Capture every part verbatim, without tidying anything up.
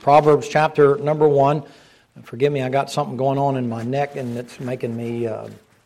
Proverbs chapter number one. Forgive me, I got something going on in my neck and it's making me uh,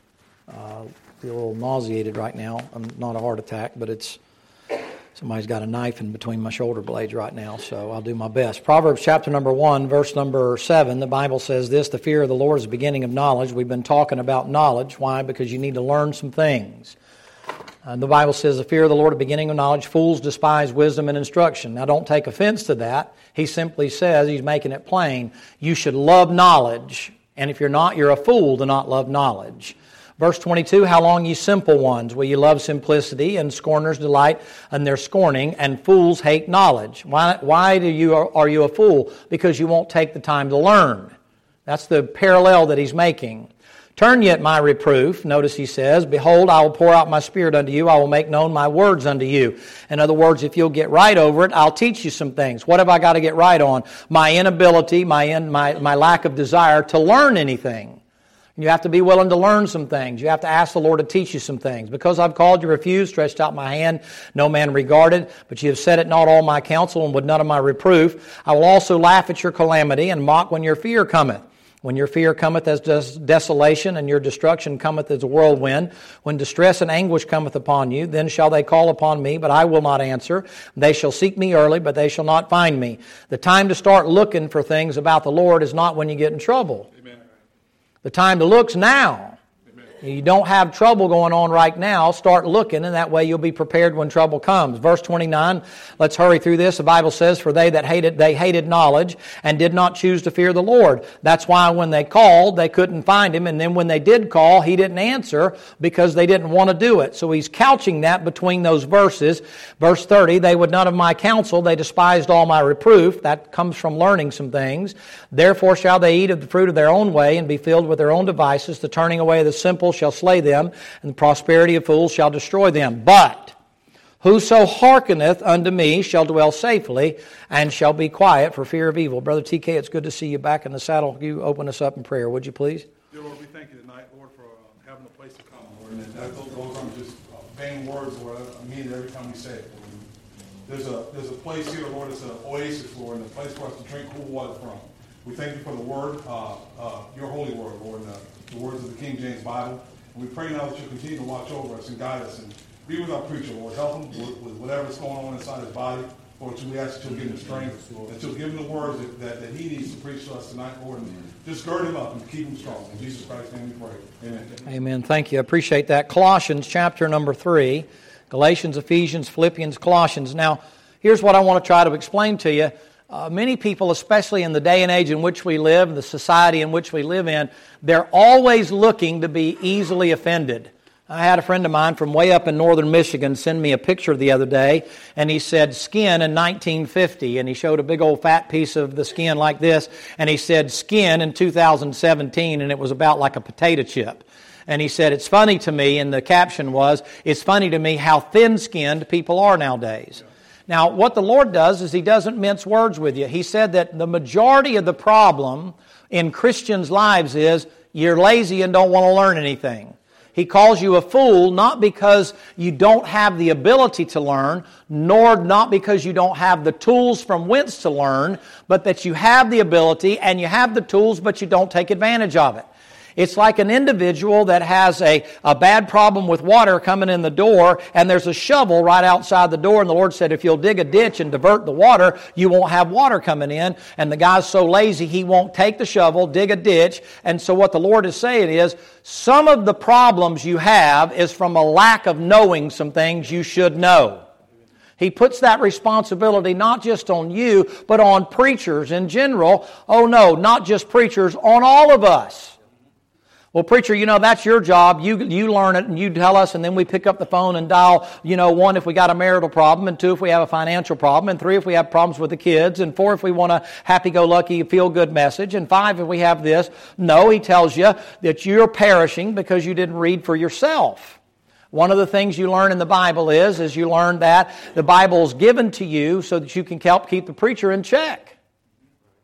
uh, feel a little nauseated right now. I'm not a heart attack, but it's somebody's got a knife in between my shoulder blades right now, so I'll do my best. Proverbs chapter number one, verse number seven, the Bible says this: the fear of the Lord is the beginning of knowledge. We've been talking about knowledge. Why? Because you need to learn some things. Uh, the Bible says the fear of the Lord is the beginning of knowledge. Fools despise wisdom and instruction. Now don't take offense to that. He simply says, he's making it plain, you should love knowledge. And if you're not, you're a fool to not love knowledge. Verse twenty-two, how long, ye simple ones, will ye love simplicity, and scorners delight in their scorning, and fools hate knowledge. Why, why do you are you a fool? Because you won't take the time to learn. That's the parallel that he's making. Turn ye at my reproof. Notice he says, behold, I will pour out my spirit unto you. I will make known my words unto you. In other words, if you'll get right over it, I'll teach you some things. What have I got to get right on? My inability, my in, my, my lack of desire to learn anything. You have to be willing to learn some things. You have to ask the Lord to teach you some things. Because I've called you, refused, stretched out my hand, no man regarded, but you have said it not all my counsel, and with none of my reproof. I will also laugh at your calamity, and mock when your fear cometh. When your fear cometh as des- desolation, and your destruction cometh as a whirlwind, when distress and anguish cometh upon you, then shall they call upon me, but I will not answer. They shall seek me early, but they shall not find me. The time to start looking for things about the Lord is not when you get in trouble. Amen. The time to look's now. You don't have trouble going on right now. Start looking, and that way you'll be prepared when trouble comes. Verse twenty-nine, let's hurry through this. The Bible says, for they that hated, they hated knowledge and did not choose to fear the Lord. That's why when they called, they couldn't find Him. And then when they did call, He didn't answer because they didn't want to do it. So He's couching that between those verses. Verse thirty, they would none of my counsel. They despised all my reproof. That comes from learning some things. Therefore shall they eat of the fruit of their own way and be filled with their own devices. The turning away of the simple shall slay them, and the prosperity of fools shall destroy them. But whoso hearkeneth unto me shall dwell safely, and shall be quiet for fear of evil. Brother T K, it's good to see you back in the saddle. You open us up in prayer, would you please? Dear Lord, we thank you tonight, Lord, for uh, having a place to come, Lord. And that those aren't just uh, vain words, Lord. I mean it every time we say it, Lord. There's a there's a place here, Lord. It's an oasis, Lord, and a place for us to drink cool water from. We thank you for the Word, uh, uh, your holy Word, Lord, and, uh, the words of the King James Bible. We pray now that you'll continue to watch over us and guide us and be with our preacher, Lord. Help him with, with whatever's going on inside his body. Lord, we ask that you'll give him strength, that you'll give him the words that, that, that he needs to preach to us tonight, Lord, and just gird him up and keep him strong. In Jesus Christ's name we pray. Amen. Amen. Thank you. I appreciate that. Colossians chapter number three. Galatians, Ephesians, Philippians, Colossians. Now, here's what I want to try to explain to you. Uh, many people, especially in the day and age in which we live, the society in which we live in, they're always looking to be easily offended. I had a friend of mine from way up in northern Michigan send me a picture the other day, and he said skin in nineteen fifty, and he showed a big old fat piece of the skin like this, and he said skin in two thousand seventeen, and it was about like a potato chip. And he said, it's funny to me, and the caption was, it's funny to me how thin-skinned people are nowadays. Now, what the Lord does is He doesn't mince words with you. He said that the majority of the problem in Christians' lives is you're lazy and don't want to learn anything. He calls you a fool not because you don't have the ability to learn, nor not because you don't have the tools from whence to learn, but that you have the ability and you have the tools, but you don't take advantage of it. It's like an individual that has a, a bad problem with water coming in the door, and there's a shovel right outside the door, and the Lord said, if you'll dig a ditch and divert the water, you won't have water coming in. And the guy's so lazy, he won't take the shovel, dig a ditch. And so what the Lord is saying is, some of the problems you have is from a lack of knowing some things you should know. He puts that responsibility not just on you, but on preachers in general. Oh no, not just preachers, on all of us. Well, preacher, you know, that's your job. You you learn it and you tell us, and then we pick up the phone and dial, you know, one, if we got a marital problem, and two, if we have a financial problem, and three, if we have problems with the kids, and four, if we want a happy-go-lucky, feel-good message, and five, if we have this. No, he tells you that you're perishing because you didn't read for yourself. One of the things you learn in the Bible is, is you learn that the Bible is given to you so that you can help keep the preacher in check.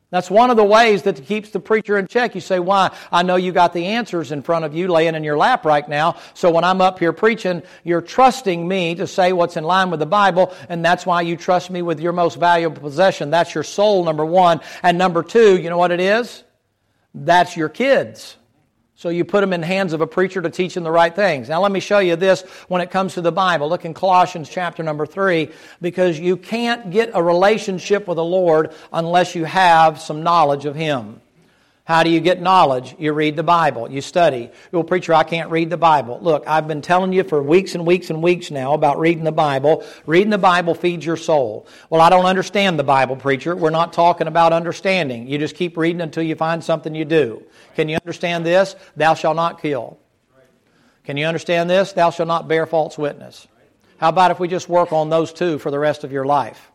That's one of the ways that keeps the preacher in check. You say, why? I know you got the answers in front of you laying in your lap right now. So when I'm up here preaching, you're trusting me to say what's in line with the Bible, and that's why you trust me with your most valuable possession. That's your soul, number one. And number two, you know what it is? That's your kids. So you put them in the hands of a preacher to teach them the right things. Now let me show you this when it comes to the Bible. Look in Colossians chapter number three, because you can't get a relationship with the Lord unless you have some knowledge of Him. How do you get knowledge? You read the Bible. You study. Well, preacher, I can't read the Bible. Look, I've been telling you for weeks and weeks and weeks now about reading the Bible. Reading the Bible feeds your soul. Well, I don't understand the Bible, preacher. We're not talking about understanding. You just keep reading until you find something you do. Can you understand this? Thou shalt not kill. Can you understand this? Thou shalt not bear false witness. How about if we just work on those two for the rest of your life?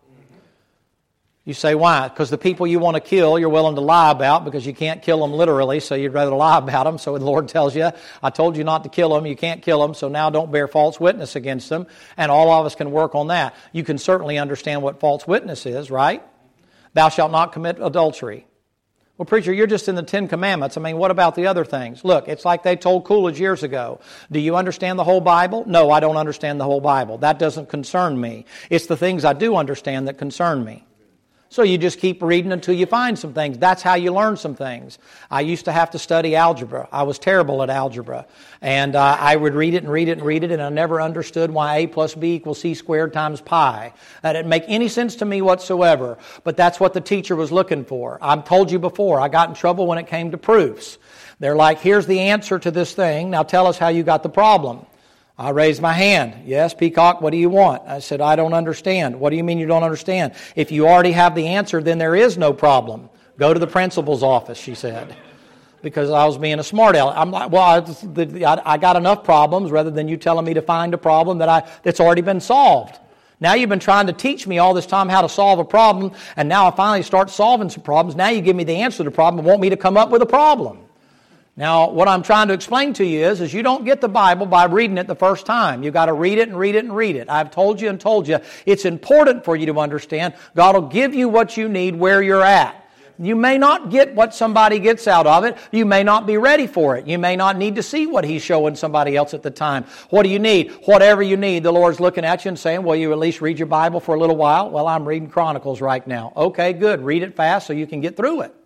You say, why? Because the people you want to kill, you're willing to lie about because you can't kill them literally, so you'd rather lie about them. So the Lord tells you, I told you not to kill them, you can't kill them, so now don't bear false witness against them. And all of us can work on that. You can certainly understand what false witness is, right? Thou shalt not commit adultery. Well, preacher, you're just in the Ten Commandments. I mean, what about the other things? Look, it's like they told Coolidge years ago. Do you understand the whole Bible? No, I don't understand the whole Bible. That doesn't concern me. It's the things I do understand that concern me. So you just keep reading until you find some things. That's how you learn some things. I used to have to study algebra. I was terrible at algebra. And uh, I would read it and read it and read it, and I never understood why A plus B equals C squared times pi. That didn't make any sense to me whatsoever. But that's what the teacher was looking for. I've told you before, I got in trouble when it came to proofs. They're like, here's the answer to this thing. Now tell us how you got the problem. I raised my hand. Yes, Peacock, what do you want? I said, I don't understand. What do you mean you don't understand? If you already have the answer, then there is no problem. Go to the principal's office, she said. Because I was being a smart aleck. I'm like, well, I, I got enough problems rather than you telling me to find a problem that I that's already been solved. Now you've been trying to teach me all this time how to solve a problem, and now I finally start solving some problems. Now you give me the answer to the problem and want me to come up with a problem. Now, what I'm trying to explain to you is, is you don't get the Bible by reading it the first time. You've got to read it and read it and read it. I've told you and told you, it's important for you to understand. God will give you what you need where you're at. You may not get what somebody gets out of it. You may not be ready for it. You may not need to see what He's showing somebody else at the time. What do you need? Whatever you need, the Lord's looking at you and saying, well, you at least read your Bible for a little while? Well, I'm reading Chronicles right now. Okay, good. Read it fast so you can get through it.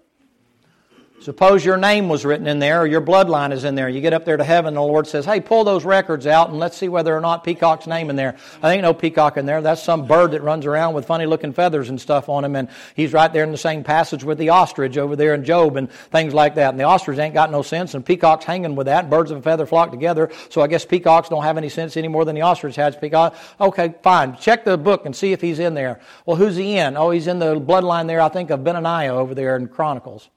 Suppose your name was written in there or your bloodline is in there. You get up there to heaven and the Lord says, hey, pull those records out and let's see whether or not Peacock's name in there. I ain't no peacock in there. That's some bird that runs around with funny looking feathers and stuff on him, and he's right there in the same passage with the ostrich over there in Job and things like that. And the ostrich ain't got no sense, and peacock's hanging with that, and birds of a feather flock together, so I guess peacocks don't have any sense any more than the ostrich has peacock. Okay, fine. Check the book and see if he's in there. Well, who's he in? Oh, he's in the bloodline there, I think, of Benaniah over there in Chronicles.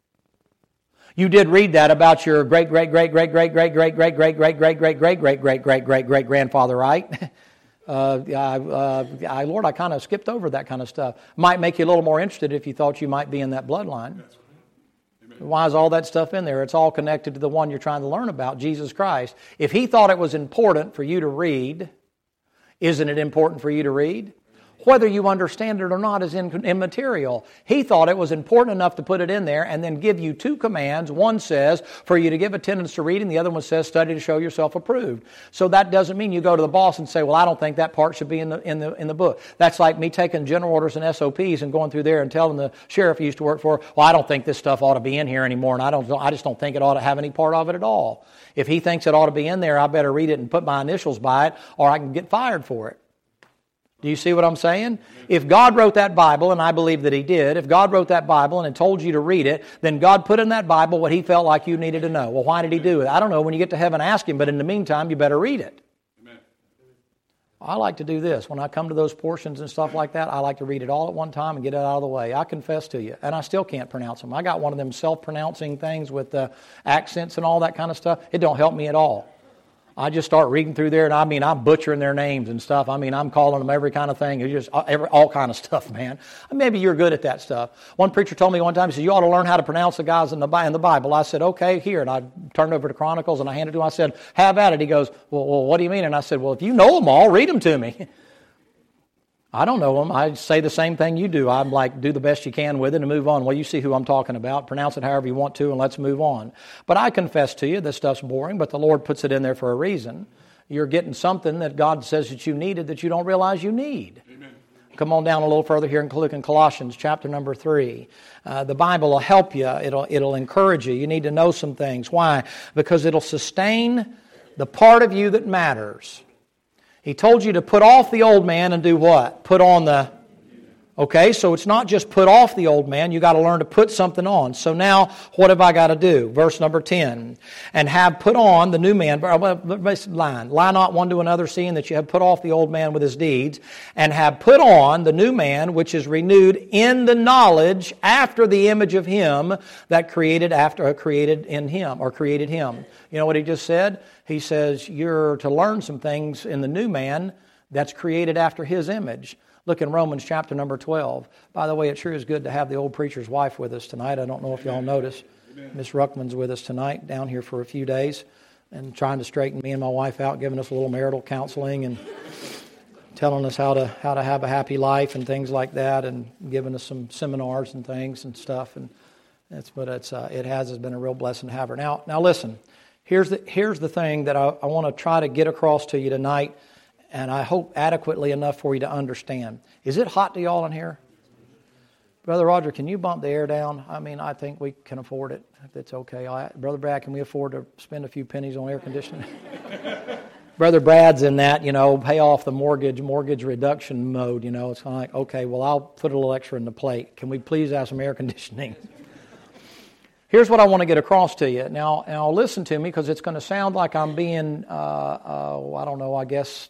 You did read that about your great, great, great, great, great, great, great, great, great, great, great, great, great, great, great, great, great, great grandfather, right? Uh, uh, I, Lord, I kind of skipped over that kind of stuff. Might make you a little more interested if you thought you might be in that bloodline. Why is all that stuff in there? It's all connected to the one you're trying to learn about, Jesus Christ. If He thought it was important for you to read, isn't it important for you to read? Whether you understand it or not is immaterial. He thought it was important enough to put it in there and then give you two commands. One says for you to give attendance to reading. The other one says study to show yourself approved. So that doesn't mean you go to the boss and say, well, I don't think that part should be in the in the in the book. That's like me taking general orders and S O Ps and going through there and telling the sheriff he used to work for, well, I don't think this stuff ought to be in here anymore, and I don't I just don't think it ought to have any part of it at all. If he thinks it ought to be in there, I better read it and put my initials by it, or I can get fired for it. Do you see what I'm saying? If God wrote that Bible, and I believe that He did, if God wrote that Bible and had told you to read it, then God put in that Bible what He felt like you needed to know. Well, why did He do it? I don't know. When you get to heaven, ask Him, but in the meantime, you better read it. Amen. I like to do this. When I come to those portions and stuff like that, I like to read it all at one time and get it out of the way. I confess to you, and I still can't pronounce them. I got one of them self-pronouncing things with uh, accents and all that kind of stuff. It don't help me at all. I just start reading through there, and I mean, I'm butchering their names and stuff. I mean, I'm calling them every kind of thing. It's just every, all kind of stuff, man. Maybe you're good at that stuff. One preacher told me one time, he said, you ought to learn how to pronounce the guys in the, in the Bible. I said, okay, here. And I turned over to Chronicles, and I handed it to him. I said, have at it. He goes, well, well, what do you mean? And I said, well, if you know them all, read them to me. I don't know them. I say the same thing you do. I'm like, do the best you can with it and move on. Well, you see who I'm talking about. Pronounce it however you want to and let's move on. But I confess to you, this stuff's boring, but the Lord puts it in there for a reason. You're getting something that God says that you needed that you don't realize you need. Amen. Come on down a little further here in Colossians chapter number three. Uh, the Bible will help you. It'll, it'll encourage you. You need to know some things. Why? Because it'll sustain the part of you that matters. He told you to put off the old man and do what? Put on the... Okay, so it's not just put off the old man. You got to learn to put something on. So now, what have I got to do? Verse number ten. And have put on the new man. Line. Lie not one to another, seeing that you have put off the old man with his deeds. And have put on the new man, which is renewed in the knowledge after the image of him that created after uh, created in him, or created him. You know what he just said? He says you're to learn some things in the new man that's created after his image. Look in Romans chapter number twelve. By the way, it sure is good to have the old preacher's wife with us tonight. I don't know if y'all noticed. Miss Ruckman's with us tonight, down here for a few days, and trying to straighten me and my wife out, giving us a little marital counseling and telling us how to how to have a happy life and things like that, and giving us some seminars and things and stuff. And it's but it's uh, it has has been a real blessing to have her. Now, now listen. Here's the here's the thing that I, I want to try to get across to you tonight. And I hope adequately enough for you to understand. Is it hot to y'all in here? Brother Roger, can you bump the air down? I mean, I think we can afford it, if it's okay. I, Brother Brad, can we afford to spend a few pennies on air conditioning? Brother Brad's in that, you know, pay off the mortgage, mortgage reduction mode, you know. It's kind of like, okay, well, I'll put a little extra in the plate. Can we please have some air conditioning? Here's what I want to get across to you. Now, now listen to me, because it's going to sound like I'm being, uh, uh, I don't know, I guess...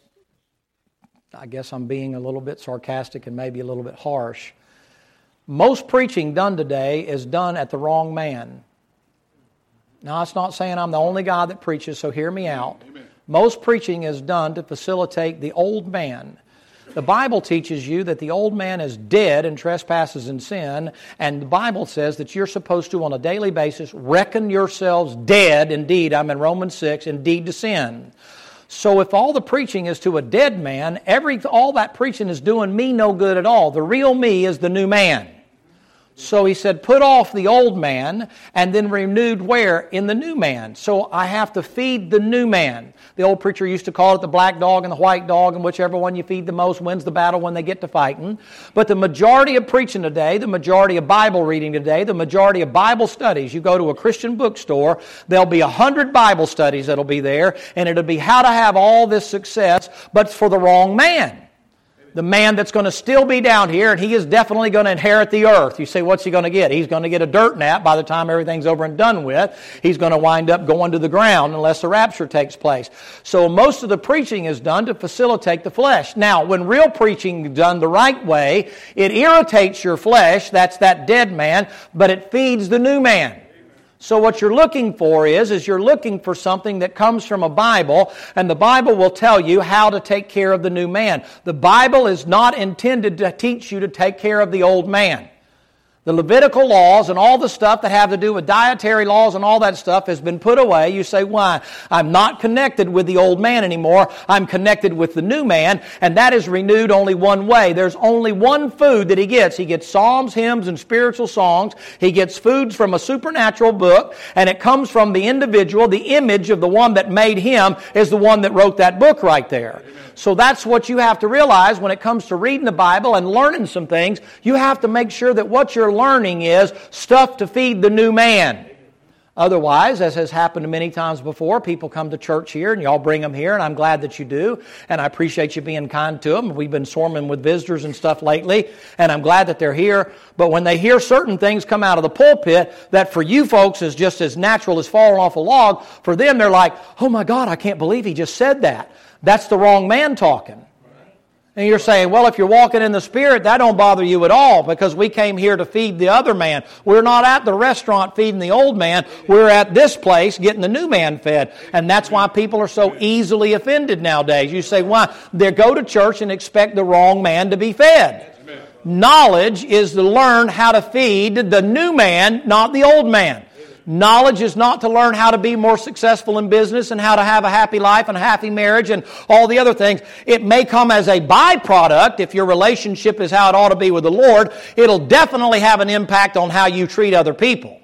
I guess I'm being a little bit sarcastic and maybe a little bit harsh. Most preaching done today is done at the wrong man. Now, it's not saying I'm the only guy that preaches, so hear me out. Amen. Most preaching is done to facilitate the old man. The Bible teaches you that the old man is dead in trespasses and sin, and the Bible says that you're supposed to, on a daily basis, reckon yourselves dead, indeed, I'm in Romans six, indeed to sin. So if all the preaching is to a dead man, every all that preaching is doing me no good at all. The real me is the new man. So he said, put off the old man, and then renewed where? In the new man. So I have to feed the new man. The old preacher used to call it the black dog and the white dog, and whichever one you feed the most wins the battle when they get to fighting. But the majority of preaching today, the majority of Bible reading today, the majority of Bible studies, you go to a Christian bookstore, there'll be a hundred Bible studies that'll be there, and it'll be how to have all this success, but for the wrong man. The man that's going to still be down here, and he is definitely going to inherit the earth. You say, what's he going to get? He's going to get a dirt nap by the time everything's over and done with. He's going to wind up going to the ground unless the rapture takes place. So most of the preaching is done to facilitate the flesh. Now, when real preaching is done the right way, it irritates your flesh, that's that dead man, but it feeds the new man. So what you're looking for is, is you're looking for something that comes from a Bible, and the Bible will tell you how to take care of the new man. The Bible is not intended to teach you to take care of the old man. The Levitical laws and all the stuff that have to do with dietary laws and all that stuff has been put away. You say, why? I'm not connected with the old man anymore. I'm connected with the new man, and that is renewed only one way. There's only one food that he gets. He gets psalms, hymns, and spiritual songs. He gets foods from a supernatural book, and it comes from the individual. The image of the one that made him is the one that wrote that book right there. So that's what you have to realize when it comes to reading the Bible and learning some things. You have to make sure that what you're learning is stuff to feed the new man. Otherwise, as has happened many times before, people come to church here and y'all bring them here, and I'm glad that you do, and I appreciate you being kind to them. We've been swarming with visitors and stuff lately, and I'm glad that they're here. But when they hear certain things come out of the pulpit that for you folks is just as natural as falling off a log, for them they're like, oh my God, I can't believe he just said that. That's the wrong man talking. And you're saying, well, if you're walking in the Spirit, that don't bother you at all because we came here to feed the other man. We're not at the restaurant feeding the old man. We're at this place getting the new man fed. And that's why people are so easily offended nowadays. You say, why? They go to church and expect the wrong man to be fed. Knowledge is to learn how to feed the new man, not the old man. Knowledge is not to learn how to be more successful in business and how to have a happy life and a happy marriage and all the other things. It may come as a byproduct if your relationship is how it ought to be with the Lord. It'll definitely have an impact on how you treat other people.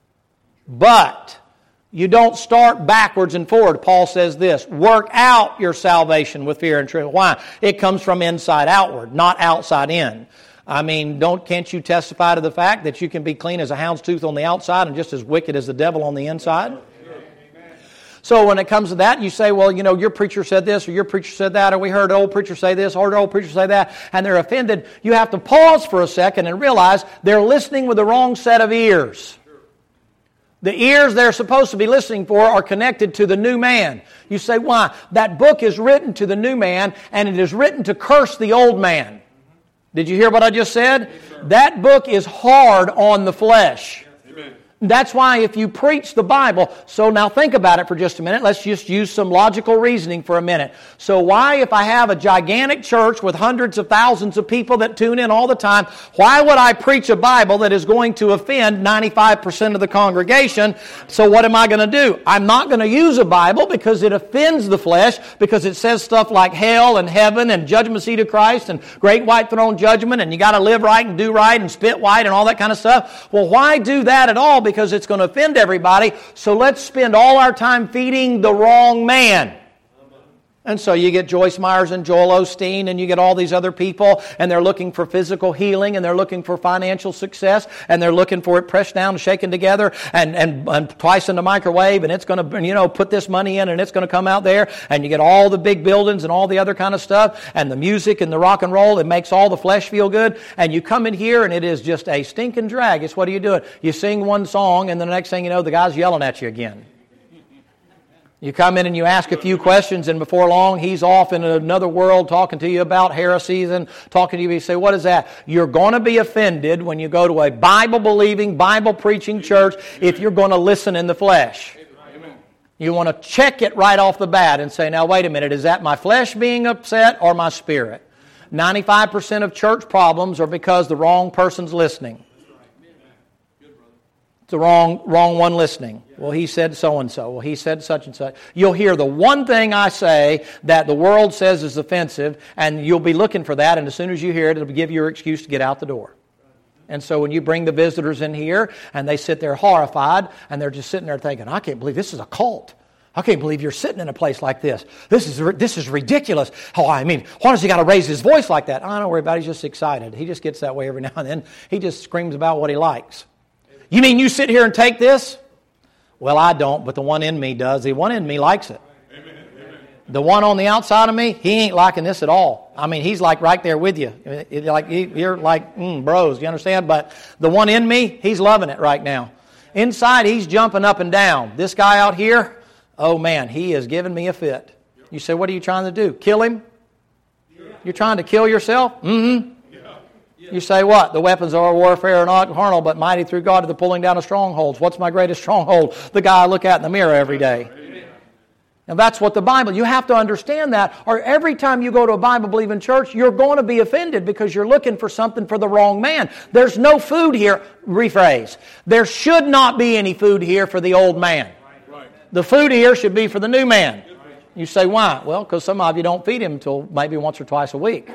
But you don't start backwards and forward. Paul says this, work out your salvation with fear and trembling. Why? It comes from inside outward, not outside in. I mean, don't can't you testify to the fact that you can be clean as a hound's tooth on the outside and just as wicked as the devil on the inside? So when it comes to that, you say, well, you know, your preacher said this or your preacher said that, or we heard an old preacher say this or an old preacher say that, and they're offended. You have to pause for a second and realize they're listening with the wrong set of ears. The ears they're supposed to be listening for are connected to the new man. You say, why? That book is written to the new man, and it is written to curse the old man. Did you hear what I just said? Yes, that book is hard on the flesh. Amen. That's why if you preach the Bible, so now think about it for just a minute. Let's just use some logical reasoning for a minute. So why, if I have a gigantic church with hundreds of thousands of people that tune in all the time, why would I preach a Bible that is going to offend ninety-five percent of the congregation? So what am I going to do? I'm not going to use a Bible because it offends the flesh, because it says stuff like hell and heaven and judgment seat of Christ and great white throne judgment and you got to live right and do right and spit white and all that kind of stuff. Well, why do that at all? Because it's going to offend everybody. So let's spend all our time feeding the wrong man. And so you get Joyce Myers and Joel Osteen and you get all these other people and they're looking for physical healing and they're looking for financial success and they're looking for it pressed down and shaken together and, and, and twice in the microwave and it's going to, you know, put this money in and it's going to come out there and you get all the big buildings and all the other kind of stuff and the music and the rock and roll. It makes all the flesh feel good and you come in here and it is just a stinking drag. It's what are you doing? You sing one song and the next thing you know the guy's yelling at you again. You come in and you ask a few questions and before long he's off in another world talking to you about heresies and talking to you. You say, what is that? You're going to be offended when you go to a Bible-believing, Bible-preaching church if you're going to listen in the flesh. You want to check it right off the bat and say, now wait a minute, is that my flesh being upset or my spirit? ninety-five percent of church problems are because the wrong person's listening. The wrong wrong one listening. Well, he said so-and-so. Well, he said such and such. You'll hear the one thing I say that the world says is offensive, and you'll be looking for that, and as soon as you hear it, it'll give you your excuse to get out the door. And so when you bring the visitors in here, and they sit there horrified, and they're just sitting there thinking, I can't believe this is a cult. I can't believe you're sitting in a place like this. This is this is ridiculous. Oh, I mean, why does he got to raise his voice like that? I don't worry about it. He's just excited. He just gets that way every now and then. He just screams about what he likes. You mean you sit here and take this? Well, I don't, but the one in me does. The one in me likes it. Amen. The one on the outside of me, he ain't liking this at all. I mean, he's like right there with you. Like you're like mm, bros, you understand? But the one in me, he's loving it right now. Inside, he's jumping up and down. This guy out here, oh man, he is giving me a fit. You say, what are you trying to do? Kill him? You're trying to kill yourself? Mm-hmm. You say what? The weapons of our warfare are not carnal, but mighty through God to the pulling down of strongholds. What's my greatest stronghold? The guy I look at in the mirror every day. And that's what the Bible, you have to understand that, or every time you go to a Bible-believing church, you're going to be offended because you're looking for something for the wrong man. There's no food here. Rephrase. There should not be any food here for the old man. The food here should be for the new man. You say, why? Well, because some of you don't feed him until maybe once or twice a week.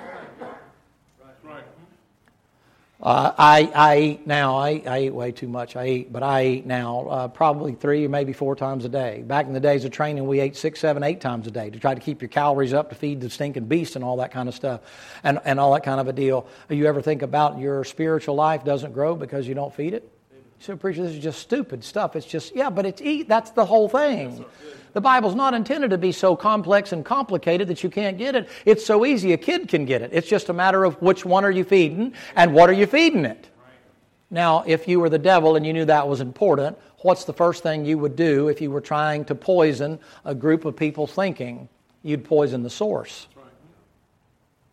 Uh, I, I eat now, I, I eat way too much, I eat, but I eat now uh, probably three or maybe four times a day. Back in the days of training, we ate six, seven, eight times a day to try to keep your calories up to feed the stinking beast and all that kind of stuff and, and all that kind of a deal. You ever think about your spiritual life doesn't grow because you don't feed it? You say, preacher, this is just stupid stuff. It's just, yeah, but it's eat. That's the whole thing. The Bible's not intended to be so complex and complicated that you can't get it. It's so easy a kid can get it. It's just a matter of which one are you feeding and what are you feeding it. Now, if you were the devil and you knew that was important, what's the first thing you would do if you were trying to poison a group of people's thinking? You'd poison the source.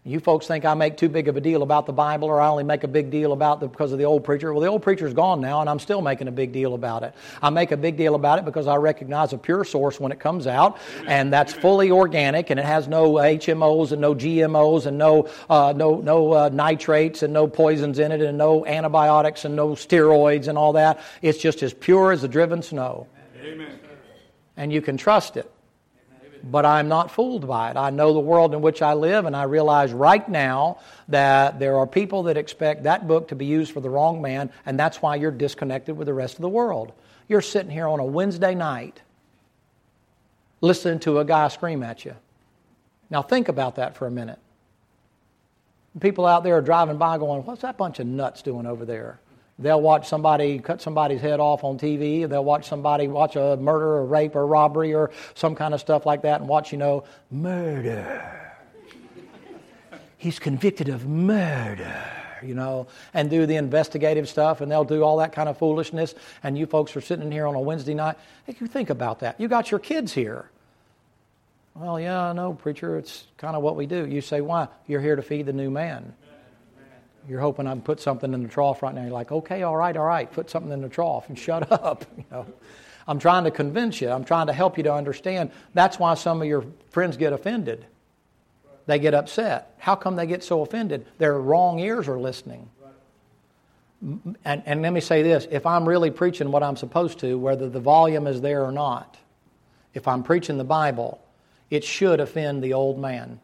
You folks think I make too big of a deal about the Bible, or I only make a big deal about it because of the old preacher. Well, the old preacher's gone now, and I'm still making a big deal about it. I make a big deal about it because I recognize a pure source when it comes out, and that's fully organic, and it has no H M Os and no G M Os and no uh, no no uh, nitrates and no poisons in it, and no antibiotics and no steroids and all that. It's just as pure as the driven snow. Amen. And you can trust it. But I'm not fooled by it. I know the world in which I live, and I realize right now that there are people that expect that book to be used for the wrong man, and that's why you're disconnected with the rest of the world. You're sitting here on a Wednesday night listening to a guy scream at you. Now think about that for a minute. People out there are driving by going, what's that bunch of nuts doing over there? They'll watch somebody cut somebody's head off on T V. They'll watch somebody watch a murder or rape or robbery or some kind of stuff like that and watch, you know, murder. He's convicted of murder, you know, and do the investigative stuff, and they'll do all that kind of foolishness. And you folks are sitting here on a Wednesday night. Hey, you think about that. You got your kids here. Well, yeah, I know, preacher. It's kind of what we do. You say, why? You're here to feed the new man. You're hoping I can put something in the trough right now. You're like, okay, all right, all right, put something in the trough and shut up. You know, I'm trying to convince you. I'm trying to help you to understand. That's why some of your friends get offended. They get upset. How come they get so offended? Their wrong ears are listening. And, and let me say this. If I'm really preaching what I'm supposed to, whether the volume is there or not, if I'm preaching the Bible, it should offend the old man.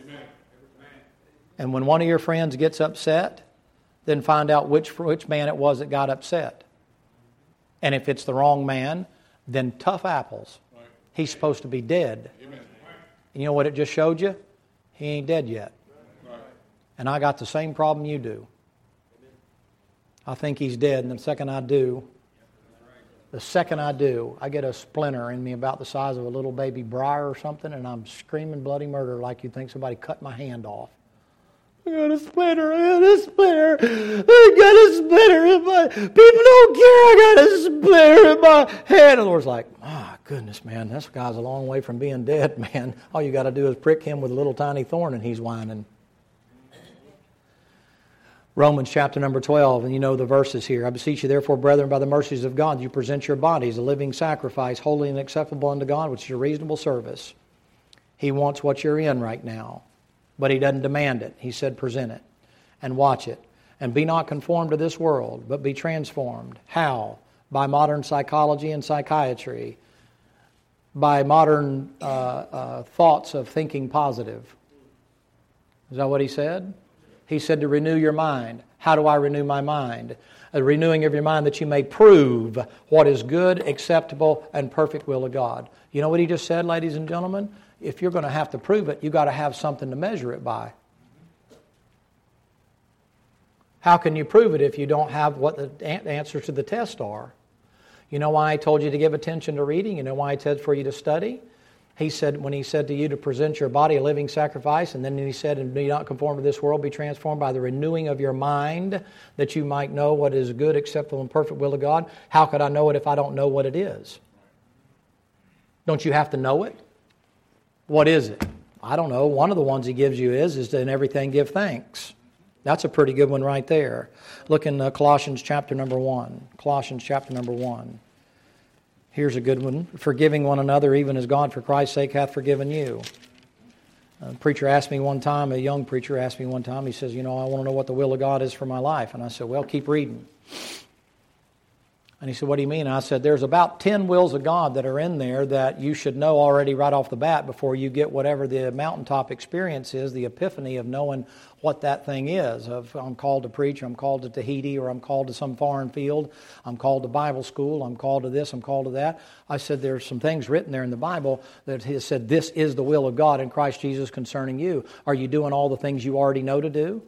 And when one of your friends gets upset, then find out which which man it was that got upset. And if it's the wrong man, then tough apples. He's supposed to be dead. And you know what it just showed you? He ain't dead yet. And I got the same problem you do. I think he's dead, and the second I do, the second I do, I get a splinter in me about the size of a little baby briar or something, and I'm screaming bloody murder like you think somebody cut my hand off. I got a splinter, I got a splinter, I got a splinter in my, people don't care, I got a splinter in my head. And the Lord's like, my goodness, man, this guy's a long way from being dead, man. All you got to do is prick him with a little tiny thorn and he's whining. Romans chapter number twelve, and you know the verses here. I beseech you therefore, brethren, by the mercies of God, you present your bodies a living sacrifice, holy and acceptable unto God, which is your reasonable service. He wants what you're in right now. But he doesn't demand it. He said present it and watch it. And be not conformed to this world, but be transformed. How? By modern psychology and psychiatry. By modern uh, uh, thoughts of thinking positive. Is that what he said? He said to renew your mind. How do I renew my mind? A renewing of your mind that you may prove what is good, acceptable, and perfect will of God. You know what he just said, ladies and gentlemen? If you're going to have to prove it, you've got to have something to measure it by. How can you prove it if you don't have what the answers to the test are? You know why I told you to give attention to reading? You know why I said for you to study? He said, when he said to you to present your body a living sacrifice, and then he said, and be not conformed to this world, be transformed by the renewing of your mind, that you might know what is good, acceptable, and perfect will of God. How could I know it if I don't know what it is? Don't you have to know it? What is it? I don't know. One of the ones he gives you is, is to in everything give thanks. That's a pretty good one right there. Look in uh, Colossians chapter number one. Colossians chapter number one. Here's a good one. Forgiving one another, even as God for Christ's sake hath forgiven you. A preacher asked me one time, a young preacher asked me one time, he says, you know, I want to know what the will of God is for my life. And I said, well, keep reading. And he said, what do you mean? And I said, there's about ten wills of God that are in there that you should know already right off the bat before you get whatever the mountaintop experience is, the epiphany of knowing what that thing is. Of I'm called to preach, or I'm called to Tahiti, or I'm called to some foreign field, I'm called to Bible school, I'm called to this, I'm called to that. I said, there's some things written there in the Bible that has said, this is the will of God in Christ Jesus concerning you. Are you doing all the things you already know to do?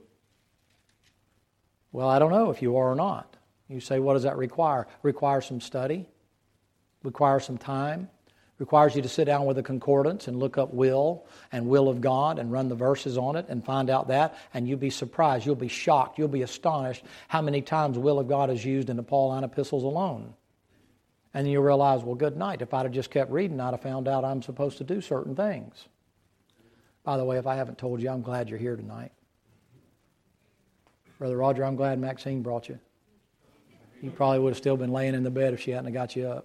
Well, I don't know if you are or not. You say, what does that require? Requires some study, requires some time, requires you to sit down with a concordance and look up will and will of God and run the verses on it and find out that, and you'll be surprised, you'll be shocked, you'll be astonished how many times will of God is used in the Pauline epistles alone. And you realize, well, good night. If I'd have just kept reading, I'd have found out I'm supposed to do certain things. By the way, if I haven't told you, I'm glad you're here tonight. Brother Roger, I'm glad Maxine brought you. You probably would have still been laying in the bed if she hadn't got you up.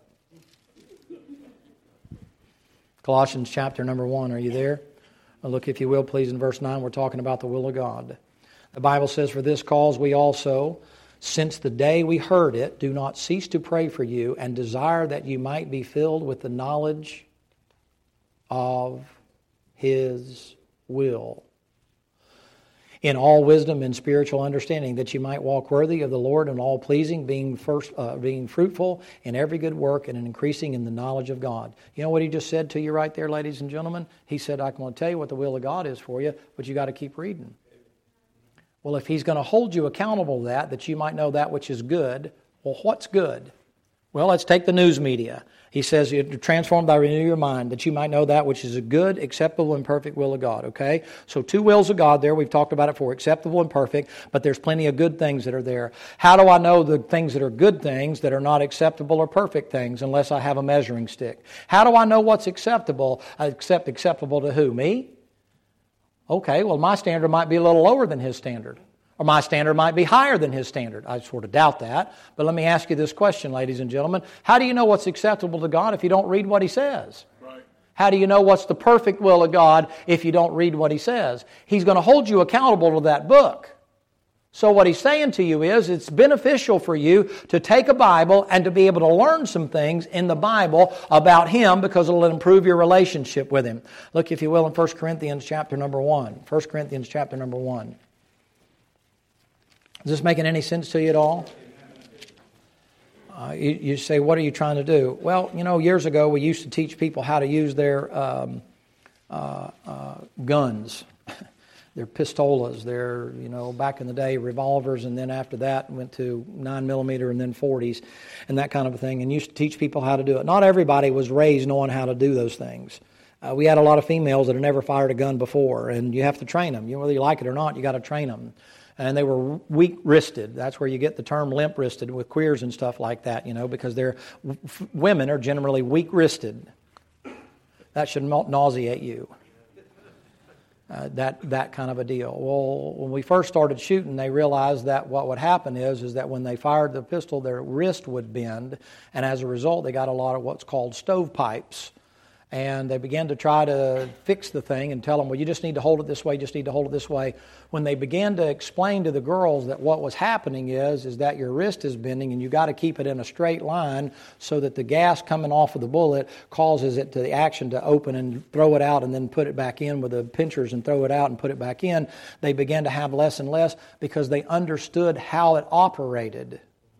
Colossians chapter number one, are you there? Well, look, if you will, please, in verse nine, we're talking about the will of God. The Bible says, for this cause we also, since the day we heard it, do not cease to pray for you and desire that you might be filled with the knowledge of His will, in all wisdom and spiritual understanding, that you might walk worthy of the Lord and all pleasing, being first, uh, being fruitful in every good work and increasing in the knowledge of God. You know what he just said to you right there, ladies and gentlemen? He said, I can tell you what the will of God is for you, but you got to keep reading. Well, if He's going to hold you accountable to that, that you might know that which is good, well, what's good? Well, let's take the news media. He says, you're transformed by renewing your mind, that you might know that which is a good, acceptable, and perfect will of God, okay? So two wills of God there. We've talked about it before, acceptable and perfect, but there's plenty of good things that are there. How do I know the things that are good things that are not acceptable or perfect things unless I have a measuring stick? How do I know what's acceptable? Accept acceptable to who? Me? Okay, well, my standard might be a little lower than his standard. Or my standard might be higher than his standard. I sort of doubt that. But let me ask you this question, ladies and gentlemen. How do you know what's acceptable to God if you don't read what He says? Right. How do you know what's the perfect will of God if you don't read what He says? He's going to hold you accountable to that book. So what He's saying to you is it's beneficial for you to take a Bible and to be able to learn some things in the Bible about Him, because it'll improve your relationship with Him. Look, if you will, in First Corinthians chapter number one. First Corinthians chapter number one. Is this making any sense to you at all? Uh, you, you say, what are you trying to do? Well, you know, years ago we used to teach people how to use their um, uh, uh, guns, their pistolas, their, you know, back in the day, revolvers, and then after that went to nine millimeter and then forties and that kind of a thing, and used to teach people how to do it. Not everybody was raised knowing how to do those things. Uh, we had a lot of females that had never fired a gun before, and you have to train them. You know, whether you like it or not, you got to train them. And they were weak-wristed. That's where you get the term limp-wristed with queers and stuff like that, you know, because they're f- women are generally weak-wristed. That should nauseate you. Uh, that that kind of a deal. Well, when we first started shooting, they realized that what would happen is, is that when they fired the pistol, their wrist would bend, and as a result, they got a lot of what's called stovepipes. And they began to try to fix the thing and tell them, well, you just need to hold it this way, you just need to hold it this way. When they began to explain to the girls that what was happening is, is that your wrist is bending and you got to keep it in a straight line so that the gas coming off of the bullet causes it to the action to open and throw it out and then put it back in with the pinchers and throw it out and put it back in, they began to have less and less because they understood how it operated.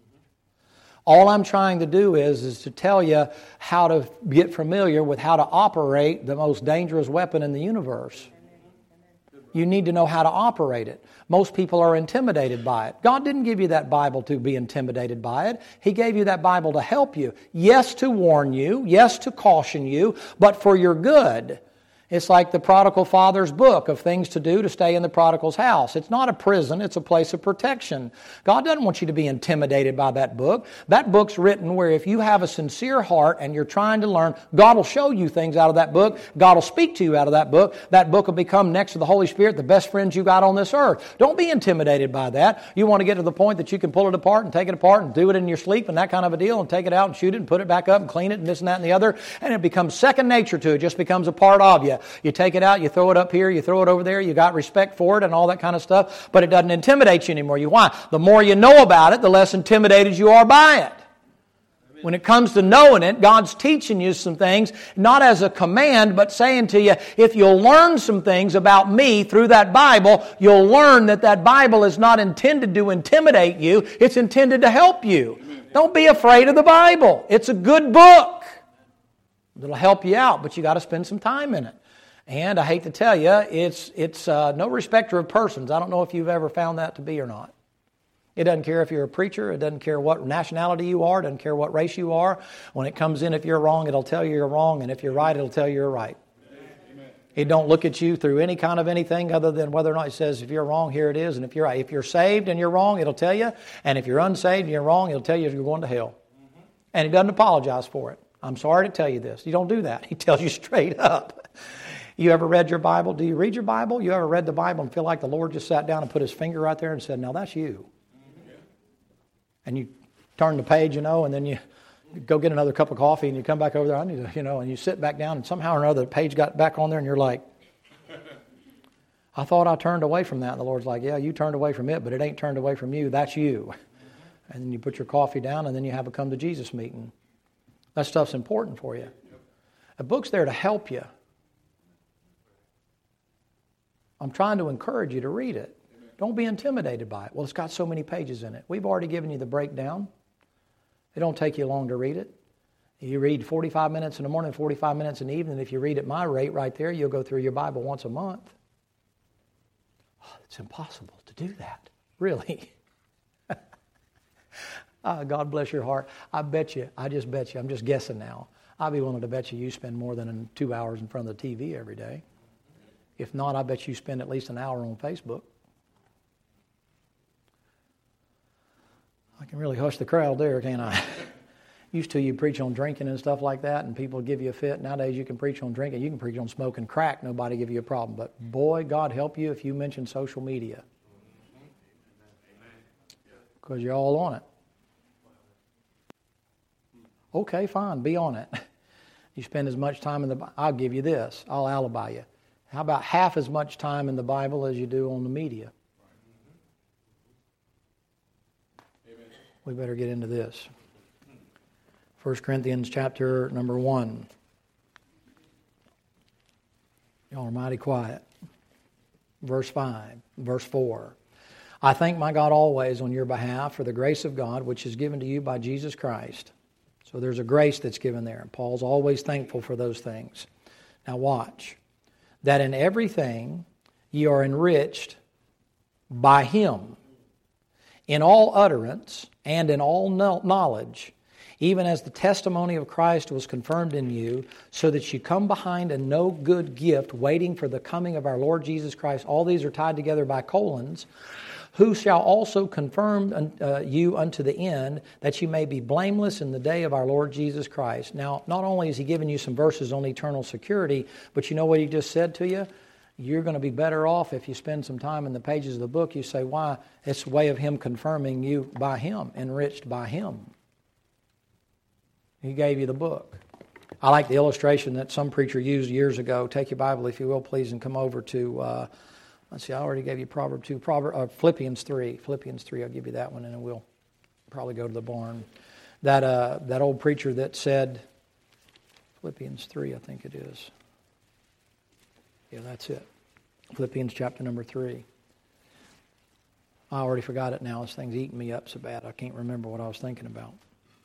All I'm trying to do is, is to tell you how to get familiar with how to operate the most dangerous weapon in the universe. You need to know how to operate it. Most people are intimidated by it. God didn't give you that Bible to be intimidated by it. He gave you that Bible to help you. Yes, to warn you. Yes, to caution you, but for your good. It's like the prodigal father's book of things to do to stay in the prodigal's house. It's not a prison, it's a place of protection. God doesn't want you to be intimidated by that book. That book's written where if you have a sincere heart and you're trying to learn, God will show you things out of that book. God will speak to you out of that book. That book will become, next to the Holy Spirit, the best friends you got on this earth. Don't be intimidated by that. You want to get to the point that you can pull it apart and take it apart and do it in your sleep and that kind of a deal and take it out and shoot it and put it back up and clean it and this and that and the other, and it becomes second nature to you. It just becomes a part of you. You take it out, you throw it up here, you throw it over there, you got respect for it and all that kind of stuff, but it doesn't intimidate you anymore. You why? The more you know about it, the less intimidated you are by it. When it comes to knowing it, God's teaching you some things, not as a command, but saying to you, if you'll learn some things about me through that Bible, you'll learn that that Bible is not intended to intimidate you, it's intended to help you. Don't be afraid of the Bible. It's a good book. It'll help you out, but you got to spend some time in it. And I hate to tell you, it's it's uh, no respecter of persons. I don't know if you've ever found that to be or not. It doesn't care if you're a preacher. It doesn't care what nationality you are. It doesn't care what race you are. When it comes in, if you're wrong, it'll tell you you're wrong. And if you're right, it'll tell you you're right. Amen. It don't look at you through any kind of anything other than whether or not it says, if you're wrong, here it is. And if you're right, if you're saved and you're wrong, it'll tell you. And if you're unsaved and you're wrong, it'll tell you you're going to hell. Mm-hmm. And it doesn't apologize for it. I'm sorry to tell you this. You don't do that. He tells you straight up. You ever read your Bible? Do you read your Bible? You ever read the Bible and feel like the Lord just sat down and put his finger right there and said, now that's you. And you turn the page, you know, and then you go get another cup of coffee and you come back over there, I need to, you know, and you sit back down and somehow or another the page got back on there and you're like, I thought I turned away from that. And the Lord's like, yeah, you turned away from it, but it ain't turned away from you. That's you. And then you put your coffee down and then you have a come to Jesus meeting. That stuff's important for you. A book's there to help you. I'm trying to encourage you to read it. Don't be intimidated by it. Well, it's got so many pages in it. We've already given you the breakdown. It don't take you long to read it. You read forty-five minutes in the morning, forty-five minutes in the evening. If you read at my rate right there, you'll go through your Bible once a month. Oh, it's impossible to do that. Really. oh, God bless your heart. I bet you, I just bet you, I'm just guessing now. I'd be willing to bet you you spend more than two hours in front of the T V every day. If not, I bet you spend at least an hour on Facebook. I can really hush the crowd there, can't I? Used to you preach on drinking and stuff like that, and people give you a fit. Nowadays you can preach on drinking. You can preach on smoking crack. Nobody give you a problem. But boy, God help you if you mention social media. Because you're all on it. Okay, fine, be on it. You spend as much time in the Bible. I'll give you this. I'll alibi you. How about half as much time in the Bible as you do on the media? We better get into this. First Corinthians chapter number one. Y'all are mighty quiet. Verse five, verse four. I thank my God always on your behalf for the grace of God which is given to you by Jesus Christ. So there's a grace that's given there. Paul's always thankful for those things. Now watch. That in everything ye are enriched by Him, in all utterance and in all knowledge, even as the testimony of Christ was confirmed in you, so that you come behind a no good gift, waiting for the coming of our Lord Jesus Christ. All these are tied together by colons. Who shall also confirm uh, you unto the end, that you may be blameless in the day of our Lord Jesus Christ. Now, not only has He given you some verses on eternal security, but you know what He just said to you? You're going to be better off if you spend some time in the pages of the book. You say, why? It's a way of Him confirming you by Him, enriched by Him. He gave you the book. I like the illustration that some preacher used years ago. Take your Bible, if you will, please, and come over to... Uh, Let's see, I already gave you Proverbs two, Proverbs, uh, Philippians three. Philippians three, I'll give you that one, and then we'll probably go to the barn. That uh, that old preacher that said, Philippians three, I think it is. Yeah, that's it. Philippians chapter number three. I already forgot it now. This thing's eating me up so bad I can't remember what I was thinking about.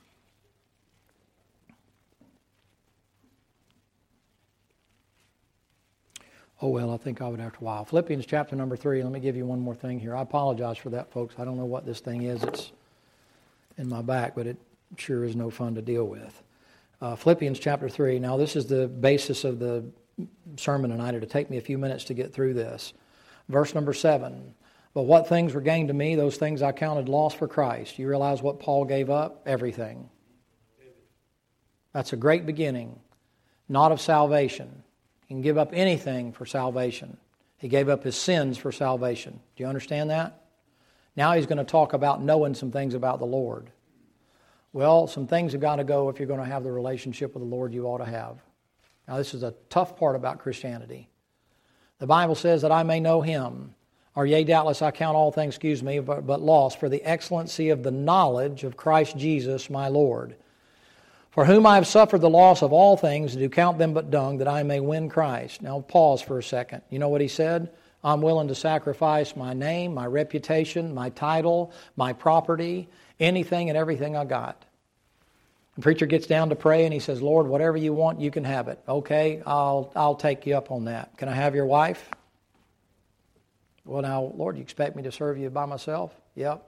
Oh, well, I think I would have to while. Philippians chapter number three. Let me give you one more thing here. I apologize for that, folks. I don't know what this thing is. It's in my back, but it sure is no fun to deal with. Uh, Philippians chapter three. Now, this is the basis of the sermon tonight. It'll take me a few minutes to get through this. Verse number seven. But what things were gained to me, those things I counted loss for Christ. You realize what Paul gave up? Everything. That's a great beginning. Not of salvation. He can give up anything for salvation. He gave up his sins for salvation. Do you understand that? Now he's going to talk about knowing some things about the Lord. Well, some things have got to go if you're going to have the relationship with the Lord you ought to have. Now this is a tough part about Christianity. The Bible says that I may know Him. Or yea, doubtless I count all things, excuse me, but, but loss for the excellency of the knowledge of Christ Jesus my Lord. For whom I have suffered the loss of all things, and do count them but dung, that I may win Christ. Now pause for a second. You know what he said? I'm willing to sacrifice my name, my reputation, my title, my property, anything and everything I got. The preacher gets down to pray and he says, Lord, whatever you want, you can have it. Okay, I'll I'll take you up on that. Can I have your wife? Well, now, Lord, you expect me to serve you by myself? Yep.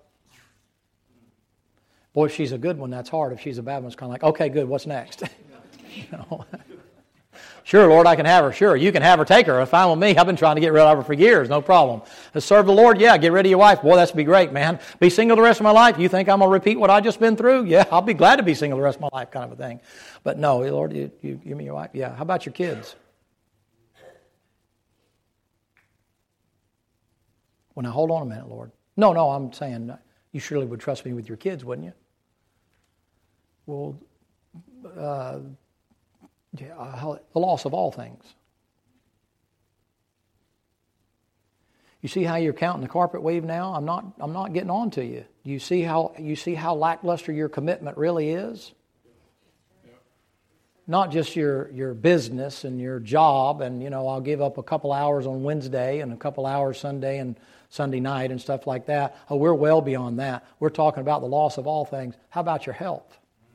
Boy, if she's a good one, that's hard. If she's a bad one, it's kind of like, okay, good, what's next? You know? Sure, Lord, I can have her. Sure, you can have her. Take her. It's fine with me. I've been trying to get rid of her for years. No problem. To serve the Lord, yeah, get rid of your wife. Boy, that's be great, man. Be single the rest of my life. You think I'm going to repeat what I just been through? Yeah, I'll be glad to be single the rest of my life, kind of a thing. But no, Lord, you, you give me your wife. Yeah, how about your kids? Well, now hold on a minute, Lord. No, no, I'm saying you surely would trust me with your kids, wouldn't you? Well, uh, yeah, the loss of all things. You see how you're counting the carpet weave now? I'm not I'm not getting on to you. You see how you see how lackluster your commitment really is? Not just your, your business and your job and, you know, I'll give up a couple hours on Wednesday and a couple hours Sunday and Sunday night and stuff like that. Oh, we're well beyond that. We're talking about the loss of all things. How about your health?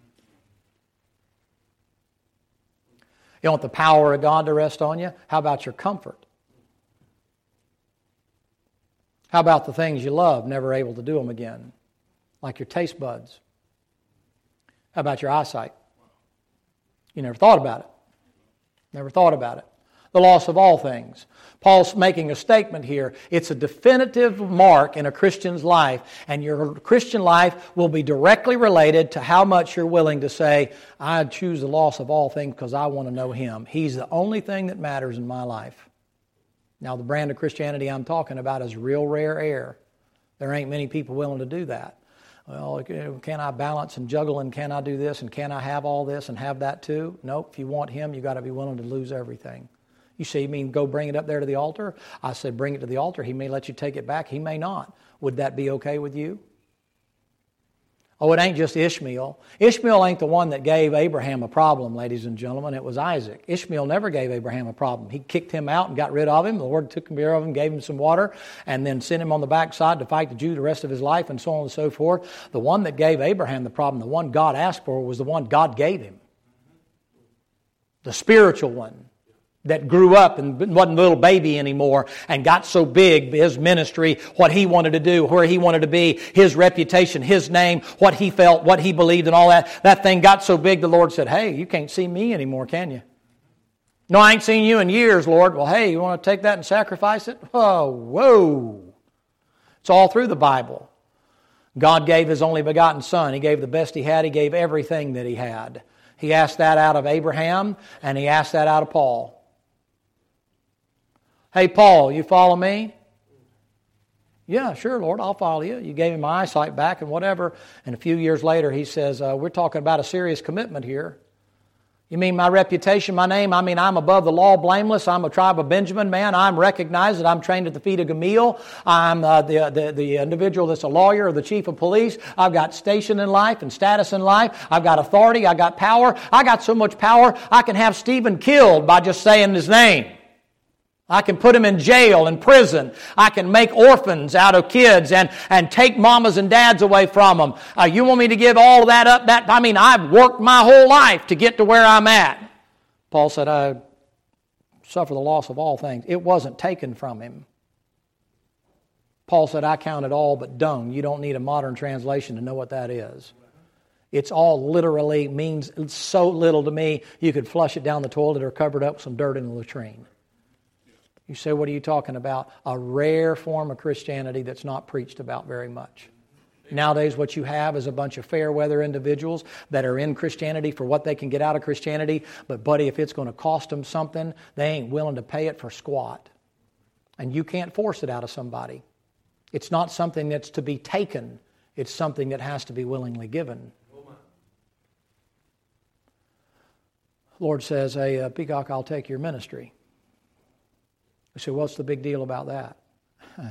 You want the power of God to rest on you? How about your comfort? How about the things you love, never able to do them again? Like your taste buds. How about your eyesight? You never thought about it. Never thought about it. The loss of all things. Paul's making a statement here. It's a definitive mark in a Christian's life, and your Christian life will be directly related to how much you're willing to say, I choose the loss of all things because I want to know Him. He's the only thing that matters in my life. Now, the brand of Christianity I'm talking about is real rare air. There ain't many people willing to do that. Well, can I balance and juggle and can I do this and can I have all this and have that too? Nope. If you want Him, you've got to be willing to lose everything. You say, you mean go bring it up there to the altar? I said, bring it to the altar. He may let you take it back. He may not. Would that be okay with you? Oh, it ain't just Ishmael. Ishmael ain't the one that gave Abraham a problem, ladies and gentlemen. It was Isaac. Ishmael never gave Abraham a problem. He kicked him out and got rid of him. The Lord took care of him, gave him some water, and then sent him on the backside to fight the Jew the rest of his life and so on and so forth. The one that gave Abraham the problem, the one God asked for, was the one God gave him. The spiritual one that grew up and wasn't a little baby anymore and got so big, his ministry, what he wanted to do, where he wanted to be, his reputation, his name, what he felt, what he believed and all that. That thing got so big the Lord said, hey, you can't see me anymore, can you? No, I ain't seen you in years, Lord. Well, hey, you want to take that and sacrifice it? Oh, whoa. It's all through the Bible. God gave His only begotten Son. He gave the best He had. He gave everything that He had. He asked that out of Abraham and He asked that out of Paul. Hey, Paul, you follow me? Yeah, sure, Lord, I'll follow you. You gave me my eyesight back and whatever. And a few years later, he says, uh, we're talking about a serious commitment here. You mean my reputation, my name? I mean, I'm above the law, blameless. I'm a tribe of Benjamin, man. I'm recognized that I'm trained at the feet of Gamaliel. I'm uh, the, the, the individual that's a lawyer or the chief of police. I've got station in life and status in life. I've got authority. I've got power. I got so much power, I can have Stephen killed by just saying his name. I can put him in jail, in prison. I can make orphans out of kids and, and take mamas and dads away from them. Uh, you want me to give all of that up? That I mean, I've worked my whole life to get to where I'm at. Paul said, I suffer the loss of all things. It wasn't taken from him. Paul said, I count it all but dung. You don't need a modern translation to know what that is. It's all literally means so little to me, you could flush it down the toilet or cover it up with some dirt in the latrine. You say, what are you talking about? A rare form of Christianity that's not preached about very much. Nowadays, what you have is a bunch of fair-weather individuals that are in Christianity for what they can get out of Christianity, but buddy, if it's going to cost them something, they ain't willing to pay it for squat. And you can't force it out of somebody. It's not something that's to be taken. It's something that has to be willingly given. Lord says, hey, uh, Peacock, I'll take your ministry. I say, what's the big deal about that? Huh.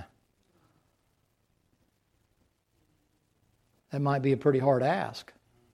That might be a pretty hard ask.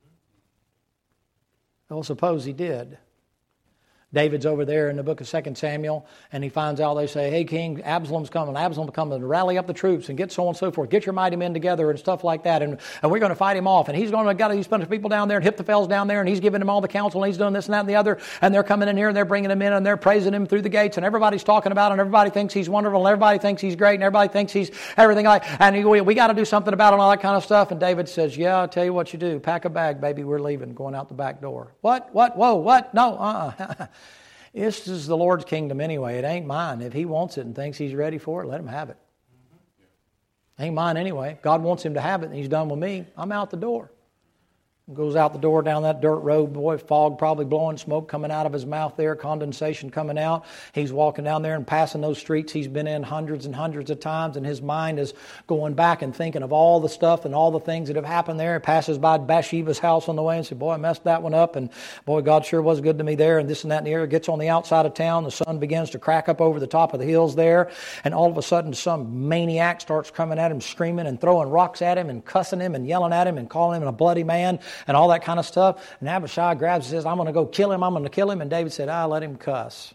Well, suppose he did. David's over there in the book of Second Samuel, and he finds out, they say, hey, King, Absalom's coming. Absalom's coming to rally up the troops and get so on and so forth. Get your mighty men together and stuff like that, and, and we're going to fight him off. And he's going to got these bunch of people down there, and Ahithophel's down there, and he's giving them all the counsel, and he's doing this and that and the other, and they're coming in here, and they're bringing him in, and they're praising him through the gates, and everybody's talking about it, and everybody thinks he's wonderful, and everybody thinks he's great, and everybody thinks he's everything like, and he, we, we got to do something about it and all that kind of stuff. And David says, yeah, I'll tell you what you do. Pack a bag, baby, we're leaving, going out the back door. What? What? Whoa, what? No, uh-uh. This is the Lord's kingdom anyway. It ain't mine. If He wants it and thinks He's ready for it, let Him have it. It ain't mine anyway. God wants Him to have it and He's done with me. I'm out the door. Goes out the door down that dirt road, boy, fog probably blowing, smoke coming out of his mouth there, condensation coming out. He's walking down there and passing those streets he's been in hundreds and hundreds of times, and his mind is going back and thinking of all the stuff and all the things that have happened there. He passes by Bathsheba's house on the way and says, boy, I messed that one up, and boy, God sure was good to me there, and this and that and the other. Gets on the outside of town, the sun begins to crack up over the top of the hills there, and all of a sudden some maniac starts coming at him, screaming and throwing rocks at him and cussing him and yelling at him and calling him a bloody man and all that kind of stuff. And Abishai grabs and says, I'm going to go kill him, I'm going to kill him. And David said, ah, let him cuss.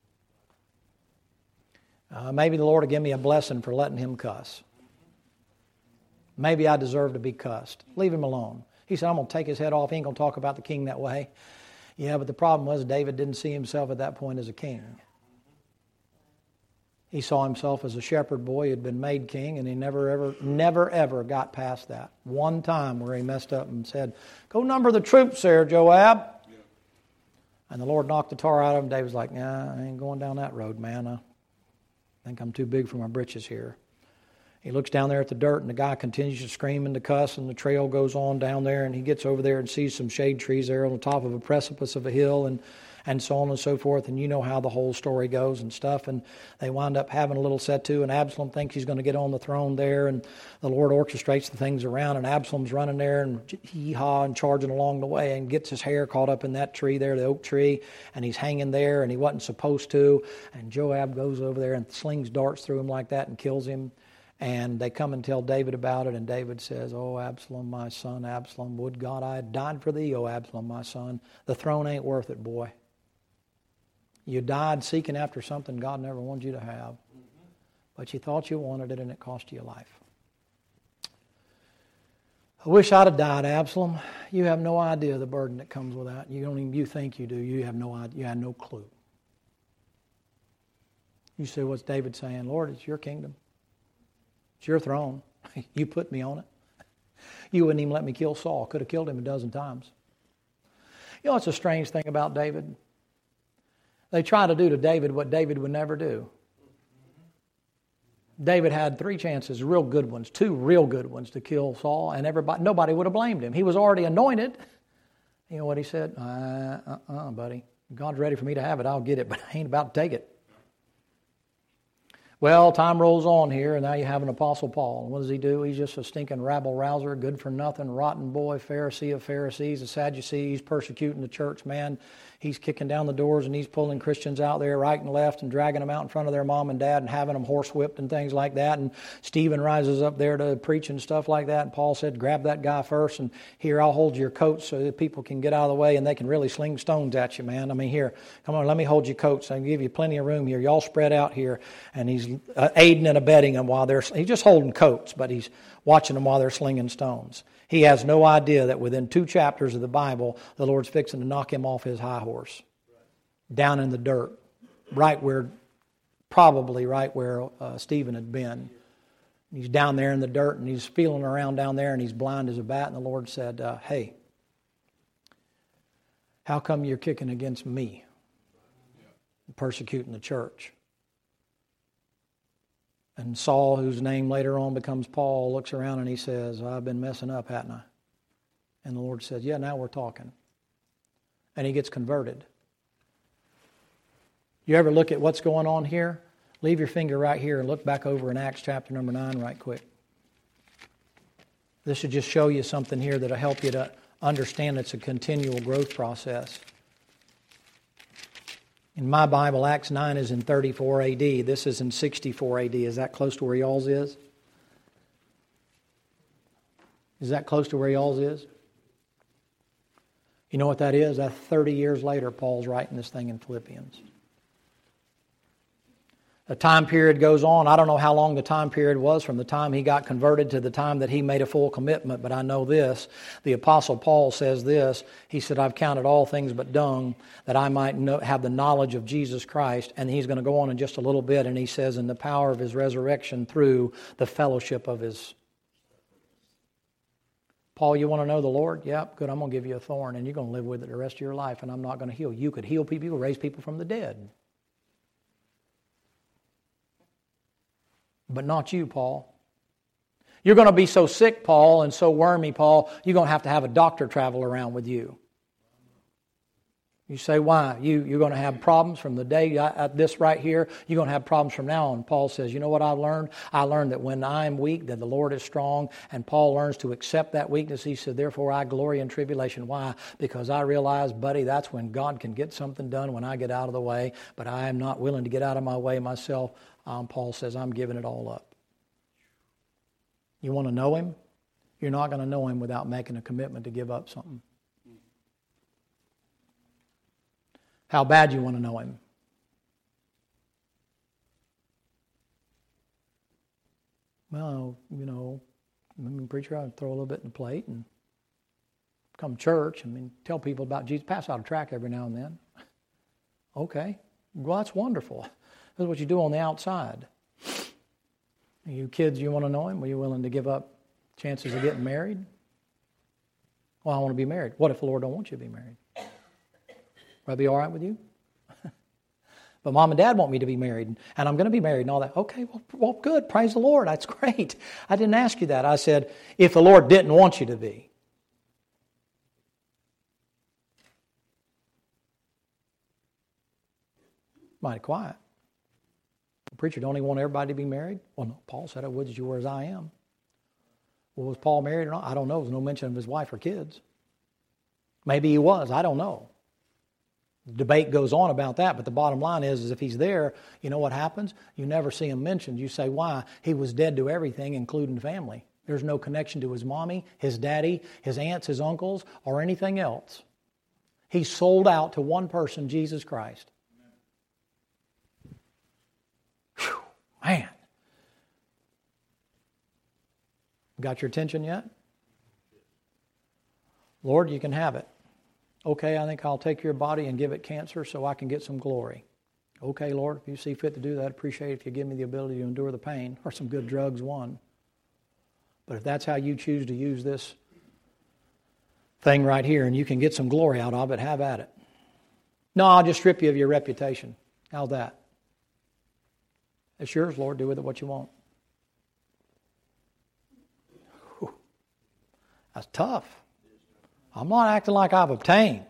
Uh, maybe the Lord will give me a blessing for letting him cuss. Maybe I deserve to be cussed. Leave him alone. He said, I'm going to take his head off. He ain't going to talk about the king that way. Yeah, but the problem was David didn't see himself at that point as a king. He saw himself as a shepherd boy. He had been made king, and he never, ever, never, ever got past that. One time where he messed up and said, go number the troops there, Joab. Yeah. And the Lord knocked the tar out of him. David's like, nah, I ain't going down that road, man. I think I'm too big for my britches here. He looks down there at the dirt, and the guy continues to scream and to cuss, and the trail goes on down there, and he gets over there and sees some shade trees there on the top of a precipice of a hill, and and so on and so forth, and you know how the whole story goes and stuff, and they wind up having a little set-to, and Absalom thinks he's going to get on the throne there, and the Lord orchestrates the things around, and Absalom's running there and hee-haw and charging along the way, and gets his hair caught up in that tree there, the oak tree, and he's hanging there, and he wasn't supposed to, and Joab goes over there and slings darts through him like that and kills him. And they come and tell David about it, and David says, oh, Absalom, my son, Absalom, would God I had died for thee, oh, Absalom, my son. The throne ain't worth it, boy. You died seeking after something God never wanted you to have. But you thought you wanted it, and it cost you your life. I wish I'd have died, Absalom. You have no idea the burden that comes with that. You don't even, you think you do. You have no idea. You had no clue. You say, what's David saying? Lord, it's your kingdom. It's your throne. You put me on it. You wouldn't even let me kill Saul. Could have killed him a dozen times. You know, it's a strange thing about David. They try to do to David what David would never do. David had three chances, real good ones, two real good ones to kill Saul, and everybody, nobody would have blamed him. He was already anointed. You know what he said? Uh, uh-uh, buddy. God's ready for me to have it. I'll get it, but I ain't about to take it. Well, time rolls on here, and now you have an Apostle Paul. What does he do? He's just a stinking rabble-rouser, good-for-nothing, rotten boy, Pharisee of Pharisees, a Sadducee. He's persecuting the church, man. He's kicking down the doors, and he's pulling Christians out there right and left and dragging them out in front of their mom and dad and having them horsewhipped and things like that. And Stephen rises up there to preach and stuff like that. And Paul said, grab that guy first, and here, I'll hold your coat so that people can get out of the way, and they can really sling stones at you, man. I mean, here, come on, let me hold your coats. I can give you plenty of room here. Y'all spread out here. And he's uh, aiding and abetting them while they're, he's just holding coats, but he's watching them while they're slinging stones. He has no idea that within two chapters of the Bible, the Lord's fixing to knock him off his high horse, down in the dirt, right where, probably right where uh, Stephen had been. He's down there in the dirt, and he's feeling around down there, and he's blind as a bat, and the Lord said, uh, hey, how come you're kicking against me, persecuting the church? And Saul, whose name later on becomes Paul, looks around and he says, I've been messing up, hadn't I? And the Lord says, yeah, now we're talking. And he gets converted. You ever look at what's going on here? Leave your finger right here and look back over in Acts chapter number nine right quick. This should just show you something here that'll help you to understand it's a continual growth process. In my Bible, Acts nine is in thirty-four A D. This is in sixty-four A D. Is that close to where y'all's is? Is that close to where y'all's is? You know what that is? That's thirty years later, Paul's writing this thing in Philippians. A time period goes on. I don't know how long the time period was from the time he got converted to the time that he made a full commitment, but I know this. The Apostle Paul says this. He said, I've counted all things but dung, that I might know, have the knowledge of Jesus Christ. And he's going to go on in just a little bit, and he says, in the power of his resurrection through the fellowship of his... Paul, you want to know the Lord? Yep, good. I'm going to give you a thorn, and you're going to live with it the rest of your life, and I'm not going to heal. You could heal people. You could raise people from the dead. But not you, Paul. You're going to be so sick, Paul, and so wormy, Paul, you're going to have to have a doctor travel around with you. You say, why? You, you're going to have problems from the day at this right here. You're going to have problems from now on. Paul says, you know what I learned? I learned that when I'm weak, that the Lord is strong. And Paul learns to accept that weakness. He said, therefore I glory in tribulation. Why? Because I realize, buddy, that's when God can get something done when I get out of the way. But I am not willing to get out of my way myself. Um, Paul says, I'm giving it all up. You want to know Him? You're not going to know Him without making a commitment to give up something. How bad you want to know Him? Well, you know, I mean, preacher, I'd throw a little bit in the plate and come to church. I mean, tell people about Jesus. Pass out a tract every now and then. Okay. Well, that's wonderful. That's what you do on the outside. You kids, you want to know Him? Are you willing to give up chances of getting married? Well, I want to be married. What if the Lord don't want you to be married? Will that be all right with you? But Mom and Dad want me to be married, and I'm going to be married and all that. Okay, well, well, good. Praise the Lord. That's great. I didn't ask you that. I said, if the Lord didn't want you to be. Mighty quiet. Preacher, don't he want everybody to be married? Well, no, Paul said I would as you were as I am. Well, was Paul married or not? I don't know. There's no mention of his wife or kids. Maybe he was. I don't know. The debate goes on about that, but the bottom line is, is if he's there, you know what happens? You never see him mentioned. You say, why? He was dead to everything, including family. There's no connection to his mommy, his daddy, his aunts, his uncles, or anything else. He sold out to one person, Jesus Christ. Whew, man. Got your attention yet? Lord, you can have it. Okay, I think I'll take your body and give it cancer so I can get some glory. Okay, Lord, if you see fit to do that, I'd appreciate it if you give me the ability to endure the pain or some good drugs, one. But if that's how you choose to use this thing right here and you can get some glory out of it, have at it. No, I'll just strip you of your reputation. How's that? It's yours, Lord. Do with it what you want. Whew. That's tough. I'm not acting like I've obtained.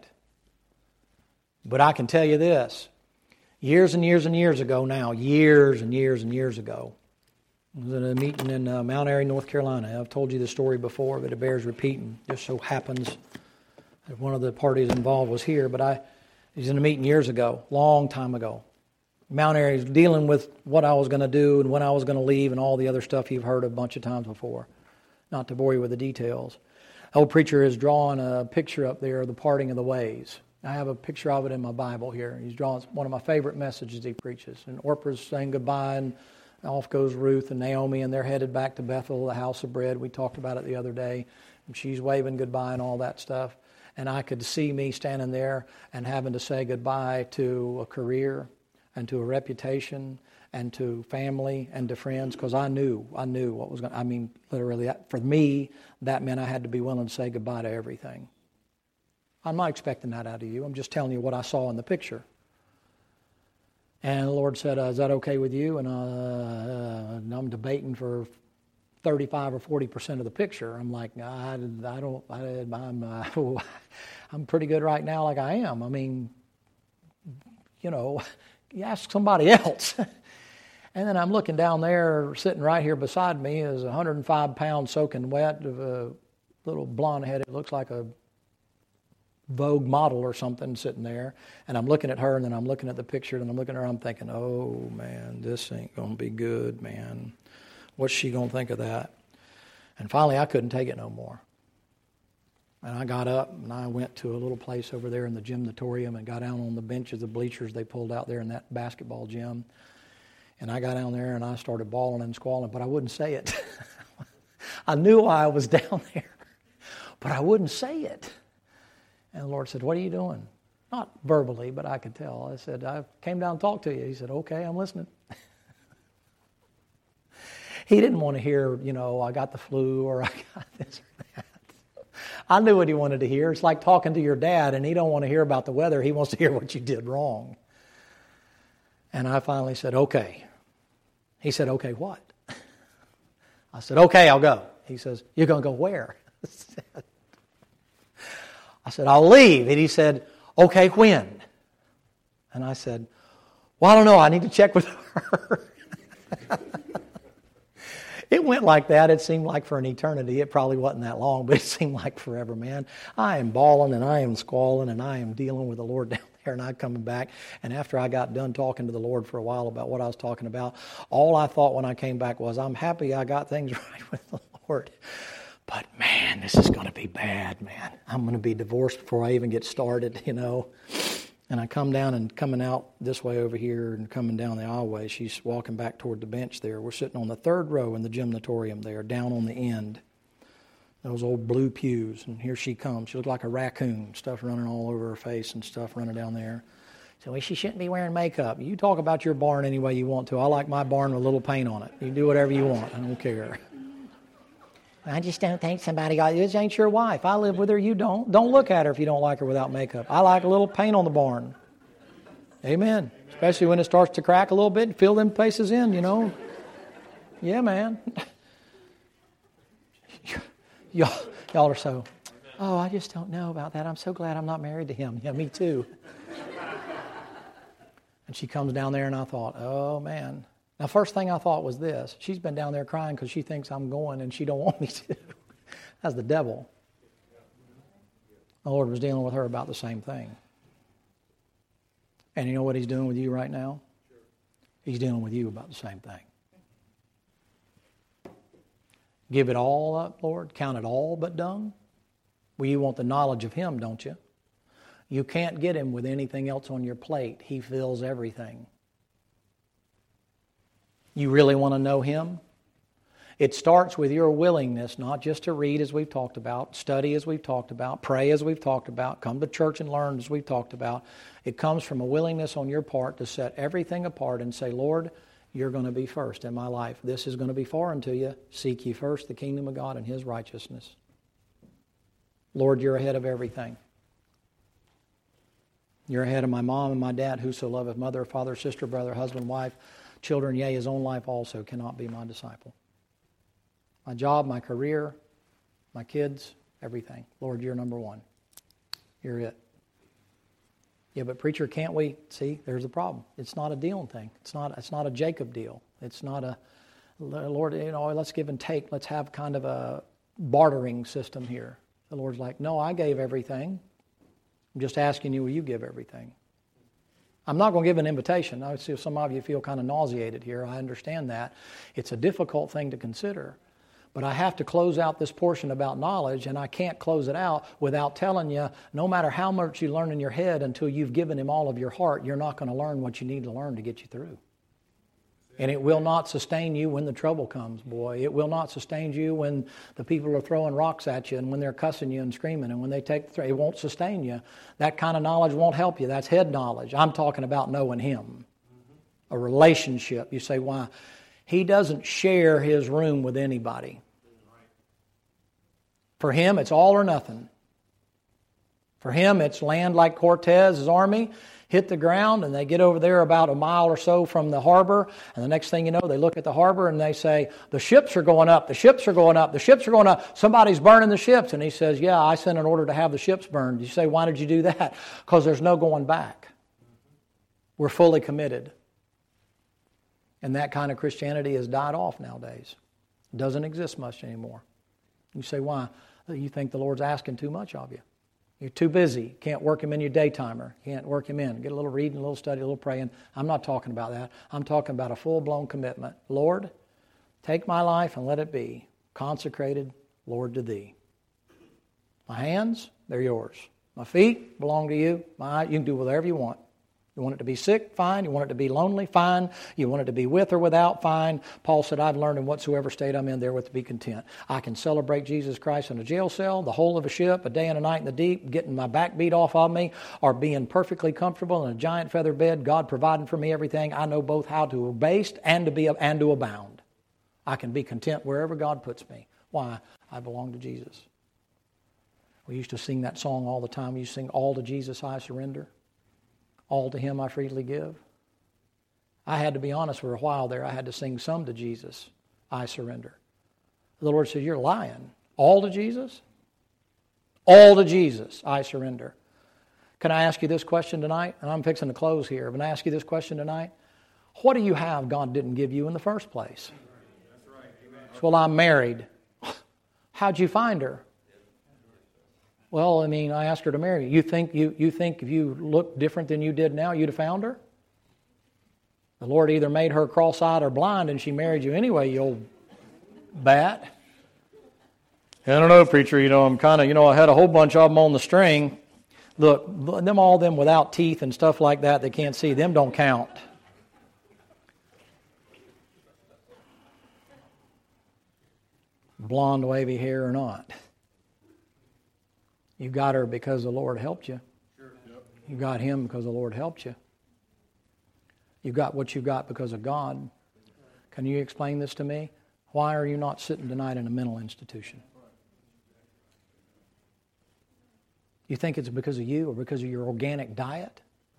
But I can tell you this. Years and years and years ago now, years and years and years ago, I was at a meeting in uh, Mount Airy, North Carolina. I've told you the story before, but it bears repeating. Just so happens that one of the parties involved was here, but I was in a meeting years ago, long time ago. Mount Airy was dealing with what I was going to do and when I was going to leave and all the other stuff you've heard a bunch of times before. Not to bore you with the details. Old preacher has drawn a picture up there of the parting of the ways. I have a picture of it in my Bible here. He's drawn one of my favorite messages he preaches. And Orpah's saying goodbye, and off goes Ruth and Naomi, and they're headed back to Bethel, the house of bread. We talked about it the other day. And she's waving goodbye and all that stuff. And I could see me standing there and having to say goodbye to a career and to a reputation and to family and to friends, because I knew, I knew what was going to, I mean, literally, that, for me, that meant I had to be willing to say goodbye to everything. I'm not expecting that out of you. I'm just telling you what I saw in the picture. And the Lord said, uh, is that okay with you? And, uh, uh, and I'm debating for thirty-five or forty percent of the picture. I'm like, I, I don't, I, I'm, uh, I'm pretty good right now like I am. I mean, you know, you ask somebody else. And then I'm looking down there, sitting right here beside me is a one hundred five pound soaking wet of a little blonde head. It looks like a Vogue model or something sitting there. And I'm looking at her, and then I'm looking at the picture, and I'm looking at her, I'm thinking, oh, man, this ain't going to be good, man. What's she going to think of that? And finally, I couldn't take it no more. And I got up, and I went to a little place over there in the gymnatorium and got down on the benches, the bleachers they pulled out there in that basketball gym. And I got down there and I started bawling and squalling, but I wouldn't say it. I knew why I was down there, but I wouldn't say it. And the Lord said, what are you doing? Not verbally, but I could tell. I said, I came down and talked to you. He said, okay, I'm listening. He didn't want to hear, you know, I got the flu or I got this or that. I knew what he wanted to hear. It's like talking to your dad, and he don't want to hear about the weather. He wants to hear what you did wrong. And I finally said, okay. He said, okay, what? I said, okay, I'll go. He says, you're going to go where? I said, I'll leave. And he said, okay, when? And I said, well, I don't know. I need to check with her. It went like that. It seemed like for an eternity. It probably wasn't that long, but it seemed like forever, man. I am bawling and I am squalling and I am dealing with the Lord down there, and I'm coming back. And after I got done talking to the Lord for a while about what I was talking about, all I thought when I came back was, I'm happy I got things right with the Lord. But man, this is going to be bad, man. I'm going to be divorced before I even get started, you know. And I come down and coming out this way over here and coming down the aisleway, she's walking back toward the bench there. We're sitting on the third row in the gymnatorium there, down on the end. Those old blue pews. And here she comes. She looked like a raccoon, stuff running all over her face and stuff running down there. So well, she shouldn't be wearing makeup. You talk about your barn any way you want to. I like my barn with a little paint on it. You do whatever you want. I don't care. I just don't think somebody got, this ain't your wife. I live with her, you don't. Don't look at her if you don't like her without makeup. I like a little paint on the barn. Amen. Especially when it starts to crack a little bit and fill them places in, you know. Yeah, man. y'all, y'all are so, oh, I just don't know about that. I'm so glad I'm not married to him. Yeah, me too. And she comes down there and I thought, oh, man. Now, first thing I thought was this. She's been down there crying because she thinks I'm going and she don't want me to. That's the devil. The Lord was dealing with her about the same thing. And you know what He's doing with you right now? He's dealing with you about the same thing. Give it all up, Lord. Count it all but dung. Well, you want the knowledge of Him, don't you? You can't get Him with anything else on your plate. He fills everything. You really want to know Him? It starts with your willingness, not just to read as we've talked about, study as we've talked about, pray as we've talked about, come to church and learn as we've talked about. It comes from a willingness on your part to set everything apart and say, Lord, you're going to be first in my life. This is going to be foreign to you. Seek ye first the kingdom of God and His righteousness. Lord, you're ahead of everything. You're ahead of my mom and my dad, whoso loveth mother, father, sister, brother, husband, wife, children, yea, his own life also cannot be my disciple. My job, my career, my kids, everything. Lord, you're number one. You're it. Yeah, but preacher, can't we? See, there's the problem. It's not a dealing thing. It's not, it's not a Jacob deal. It's not a, Lord, you know, let's give and take. Let's have kind of a bartering system here. The Lord's like, no, I gave everything. I'm just asking you, will you give everything? I'm not going to give an invitation. I see some of you feel kind of nauseated here. I understand that. It's a difficult thing to consider. But I have to close out this portion about knowledge, and I can't close it out without telling you, no matter how much you learn in your head, until you've given Him all of your heart, you're not going to learn what you need to learn to get you through. And it will not sustain you when the trouble comes, boy. It will not sustain you when the people are throwing rocks at you and when they're cussing you and screaming and when they take the, it won't sustain you. That kind of knowledge won't help you. That's head knowledge. I'm talking about knowing Him. A relationship. You say, why? He doesn't share His room with anybody. For Him, it's all or nothing. For Him, it's land like Cortez's army. Hit the ground and they get over there about a mile or so from the harbor, and the next thing you know, they look at the harbor and they say, the ships are going up, the ships are going up, the ships are going up, somebody's burning the ships. And he says, yeah, I sent an order to have the ships burned. You say, why did you do that? Because there's no going back. We're fully committed. And that kind of Christianity has died off nowadays. It doesn't exist much anymore. You say, why? You think the Lord's asking too much of you. You're too busy. Can't work Him in your daytimer. Can't work Him in. Get a little reading, a little study, a little praying. I'm not talking about that. I'm talking about a full-blown commitment. Lord, take my life and let it be consecrated, Lord, to Thee. My hands, they're yours. My feet belong to You. My eye, you can do whatever you want. You want it to be sick? Fine. You want it to be lonely? Fine. You want it to be with or without? Fine. Paul said, I've learned in whatsoever state I'm in, therewith to be content. I can celebrate Jesus Christ in a jail cell, the whole of a ship, a day and a night in the deep, getting my back beat off of me, or being perfectly comfortable in a giant feather bed, God providing for me everything. I know both how to abase and to be and to abound. I can be content wherever God puts me. Why? I belong to Jesus. We used to sing that song all the time. We used to sing, all to Jesus I surrender. All to Him I freely give. I had to be honest for a while there. I had to sing some to Jesus, I surrender. The Lord said, you're lying. All to Jesus? All to Jesus, I surrender. Can I ask you this question tonight? And I'm fixing to close here. But I ask you this question tonight. What do you have God didn't give you in the first place? That's right. Amen. Well, I'm married. How'd you find her? Well, I mean, I asked her to marry you. You think you, you think if you looked different than you did now, you'd have found her? The Lord either made her cross-eyed or blind, and she married you anyway, you old bat. I don't know, preacher, you know, I'm kind of, you know, I had a whole bunch of them on the string. Look, them all them without teeth and stuff like that, they can't see. Them don't count. Blonde, wavy hair or not. You got her because the Lord helped you. You got him because the Lord helped you. You got what you got because of God. Can you explain this to me? Why are you not sitting tonight in a mental institution? You think it's because of you or because of your organic diet?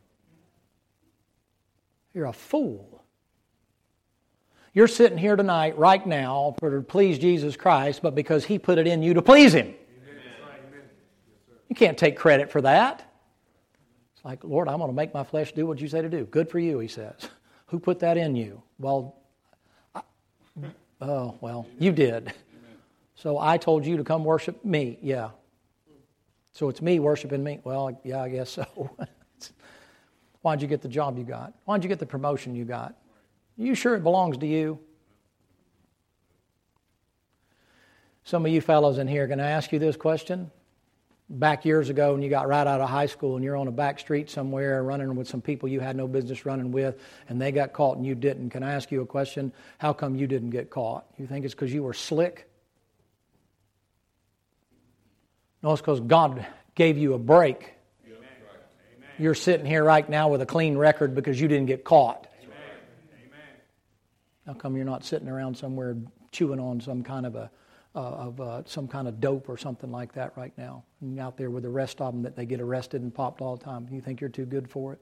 You're a fool. You're sitting here tonight, right now, to please Jesus Christ, but because He put it in you to please Him. You can't take credit for that. It's like, Lord, I'm going to make my flesh do what you say to do. Good for you, He says. Who put that in you? Well, I, oh, well, you did. So I told you to come worship me. Yeah. So it's me worshiping me. Well, yeah, I guess so. Why'd you get the job you got? Why'd you get the promotion you got? Are you sure it belongs to you? Some of you fellows in here, can I ask you this question? Back years ago when you got right out of high school and you're on a back street somewhere running with some people you had no business running with and they got caught and you didn't. Can I ask you a question? How come you didn't get caught? You think it's because you were slick? No, it's because God gave you a break. Amen. You're sitting here right now with a clean record because you didn't get caught. Amen. How come you're not sitting around somewhere chewing on some kind of a uh, of uh, some kind of dope or something like that right now? And out there with the rest of them that they get arrested and popped all the time. You think you're too good for it?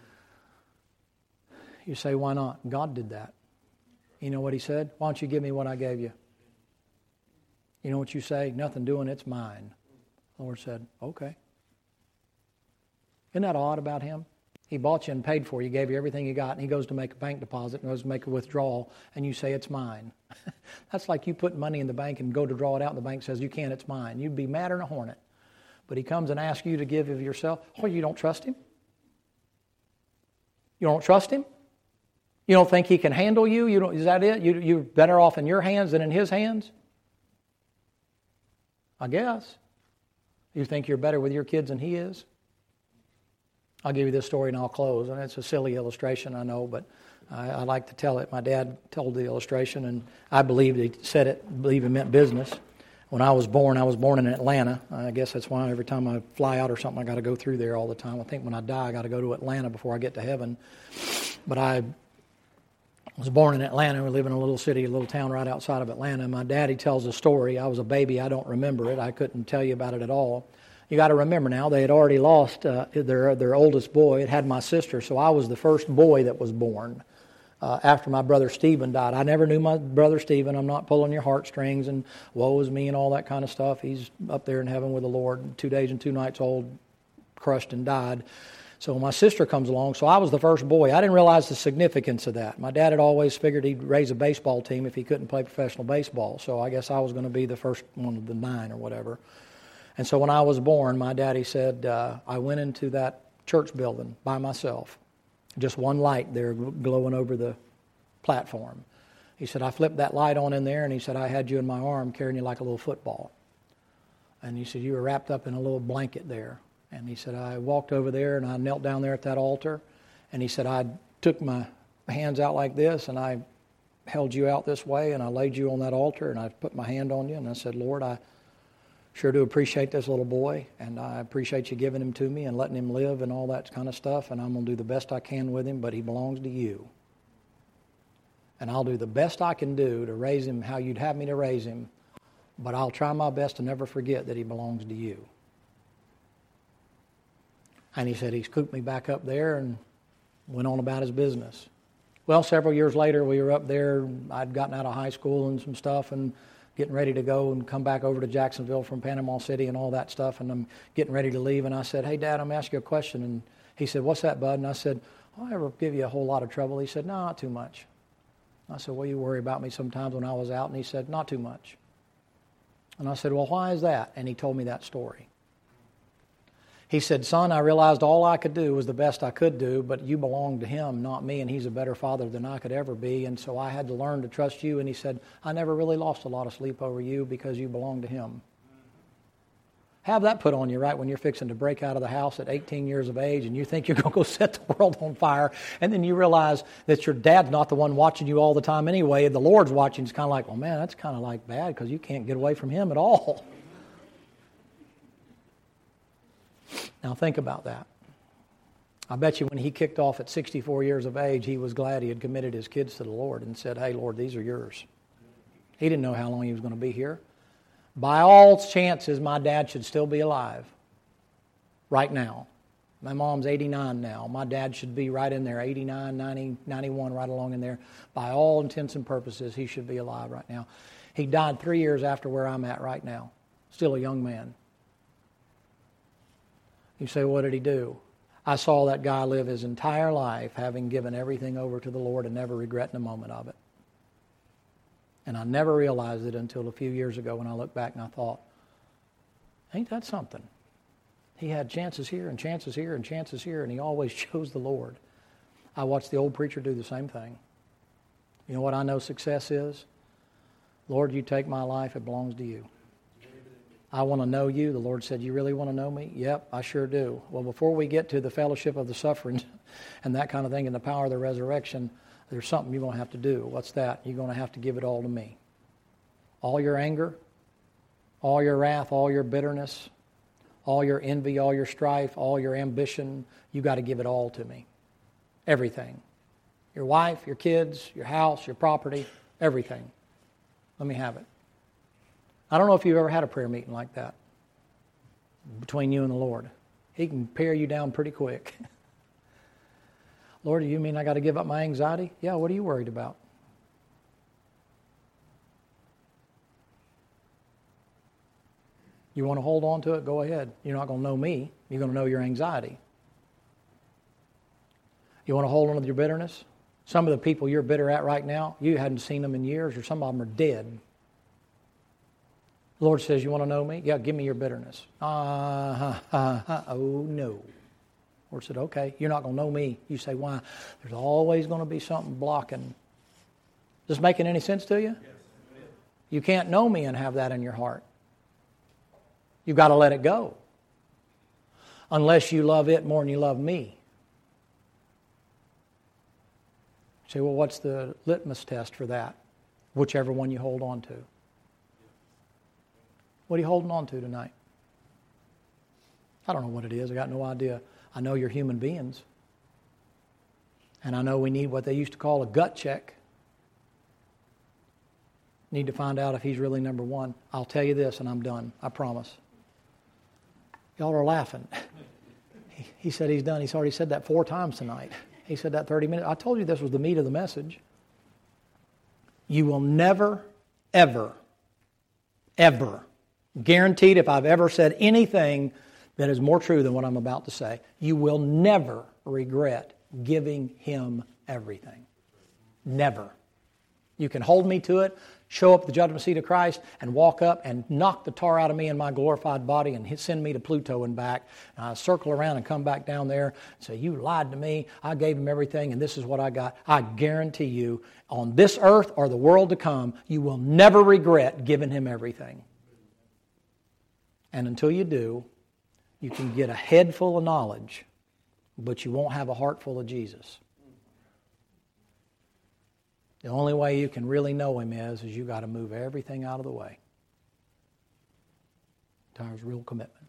You say, why not? God did that. You know what He said? Why don't you give me what I gave you? You know what you say? Nothing doing, it's mine. The Lord said, okay. Isn't that odd about Him? He bought you and paid for you, gave you everything you got, and He goes to make a bank deposit and goes to make a withdrawal, and you say, it's mine. That's like you put money in the bank and go to draw it out, and the bank says, you can't, it's mine. You'd be madder than a hornet. But He comes and asks you to give of yourself. Oh, you don't trust Him? You don't trust Him? You don't think He can handle you? You don't, is that it? You, you're better off in your hands than in His hands? I guess. You think you're better with your kids than He is? I'll give you this story and I'll close. And it's a silly illustration, I know, but I, I like to tell it. My dad told the illustration, and I believe he said it, believe he meant business. When I was born, I was born in Atlanta. I guess that's why every time I fly out or something, I got to go through there all the time. I think when I die, I got to go to Atlanta before I get to heaven. But I was born in Atlanta. We live in a little city, a little town right outside of Atlanta. My daddy tells a story. I was a baby. I don't remember it. I couldn't tell you about it at all. You got to remember now, they had already lost uh, their their oldest boy. It had my sister, so I was the first boy that was born uh, after my brother Stephen died. I never knew my brother Stephen. I'm not pulling your heartstrings and woe is me and all that kind of stuff. He's up there in heaven with the Lord, two days and two nights old, crushed and died. So my sister comes along, so I was the first boy. I didn't realize the significance of that. My dad had always figured he'd raise a baseball team if he couldn't play professional baseball, so I guess I was going to be the first one of the nine or whatever. And so when I was born, my daddy said, uh, I went into that church building by myself, just one light there glowing over the platform. He said, I flipped that light on in there, and he said, I had you in my arm carrying you like a little football. And he said, you were wrapped up in a little blanket there. And he said, I walked over there, and I knelt down there at that altar. And he said, I took my hands out like this, and I held you out this way, and I laid you on that altar, and I put my hand on you, and I said, Lord, I sure do appreciate this little boy, and I appreciate you giving him to me and letting him live and all that kind of stuff, and I'm going to do the best I can with him, but he belongs to you. And I'll do the best I can do to raise him how you'd have me to raise him, but I'll try my best to never forget that he belongs to you. And he said he scooped me back up there and went on about his business. Well, several years later, we were up there. I'd gotten out of high school and some stuff, and getting ready to go and come back over to Jacksonville from Panama City and all that stuff, and I'm getting ready to leave, and I said, hey, Dad, I'm going to ask you a question. And he said, what's that, bud? And I said, oh, I ever give you a whole lot of trouble? He said, no, not too much. I said, well, you worry about me sometimes when I was out, and he said, not too much. And I said, well, why is that? And he told me that story. He said, son, I realized all I could do was the best I could do, but you belong to him, not me, and he's a better father than I could ever be, and so I had to learn to trust you. And he said, I never really lost a lot of sleep over you because you belong to him. Have that put on you right when you're fixing to break out of the house at eighteen years of age and you think you're going to go set the world on fire, and then you realize that your dad's not the one watching you all the time anyway, and the Lord's watching. It's kind of like, well, man, that's kind of like bad because you can't get away from him at all. Now think about that. I bet you when he kicked off at sixty-four years of age, he was glad he had committed his kids to the Lord and said, hey, Lord, these are yours. He didn't know how long he was going to be here. By all chances, my dad should still be alive right now. My mom's eighty-nine now. My dad should be right in there, eighty-nine, ninety, ninety-one, right along in there. By all intents and purposes, he should be alive right now. He died three years after where I'm at right now. Still a young man. You say, what did he do? I saw that guy live his entire life having given everything over to the Lord and never regretting a moment of it. And I never realized it until a few years ago when I looked back and I thought, ain't that something? He had chances here and chances here and chances here, and he always chose the Lord. I watched the old preacher do the same thing. You know what I know success is? Lord, you take my life, it belongs to you. I want to know you. The Lord said, you really want to know me? Yep, I sure do. Well, before we get to the fellowship of the sufferings and that kind of thing and the power of the resurrection, there's something you're going to have to do. What's that? You're going to have to give it all to me. All your anger, all your wrath, all your bitterness, all your envy, all your strife, all your ambition, you got to give it all to me. Everything. Your wife, your kids, your house, your property, everything. Let me have it. I don't know if you've ever had a prayer meeting like that between you and the Lord. He can pare you down pretty quick. Lord, do you mean I got to give up my anxiety? Yeah, what are you worried about? You want to hold on to it? Go ahead. You're not going to know me. You're going to know your anxiety. You want to hold on to your bitterness? Some of the people you're bitter at right now, you hadn't seen them in years, or some of them are dead. The Lord says, you want to know me? Yeah, give me your bitterness. Uh, uh, uh, oh, no. The Lord said, okay, you're not going to know me. You say, why? There's always going to be something blocking. Is this making any sense to you? Yes. You can't know me and have that in your heart. You've got to let it go. Unless you love it more than you love me. You say, well, what's the litmus test for that? Whichever one you hold on to. What are you holding on to tonight? I don't know what it is. I got no idea. I know you're human beings. And I know we need what they used to call a gut check. Need to find out if he's really number one. I'll tell you this and I'm done. I promise. Y'all are laughing. He, he said he's done. He's already said that four times tonight. He said that thirty minutes. I told you this was the meat of the message. You will never, ever, ever, guaranteed if I've ever said anything that is more true than what I'm about to say, you will never regret giving him everything. Never. You can hold me to it, show up at the judgment seat of Christ, and walk up and knock the tar out of me in my glorified body and send me to Pluto and back. And I circle around and come back down there and say, you lied to me. I gave him everything, and this is what I got. I guarantee you, on this earth or the world to come, you will never regret giving him everything. And until you do, you can get a head full of knowledge, but you won't have a heart full of Jesus. The only way you can really know him is, is you got to move everything out of the way. Requires real commitment.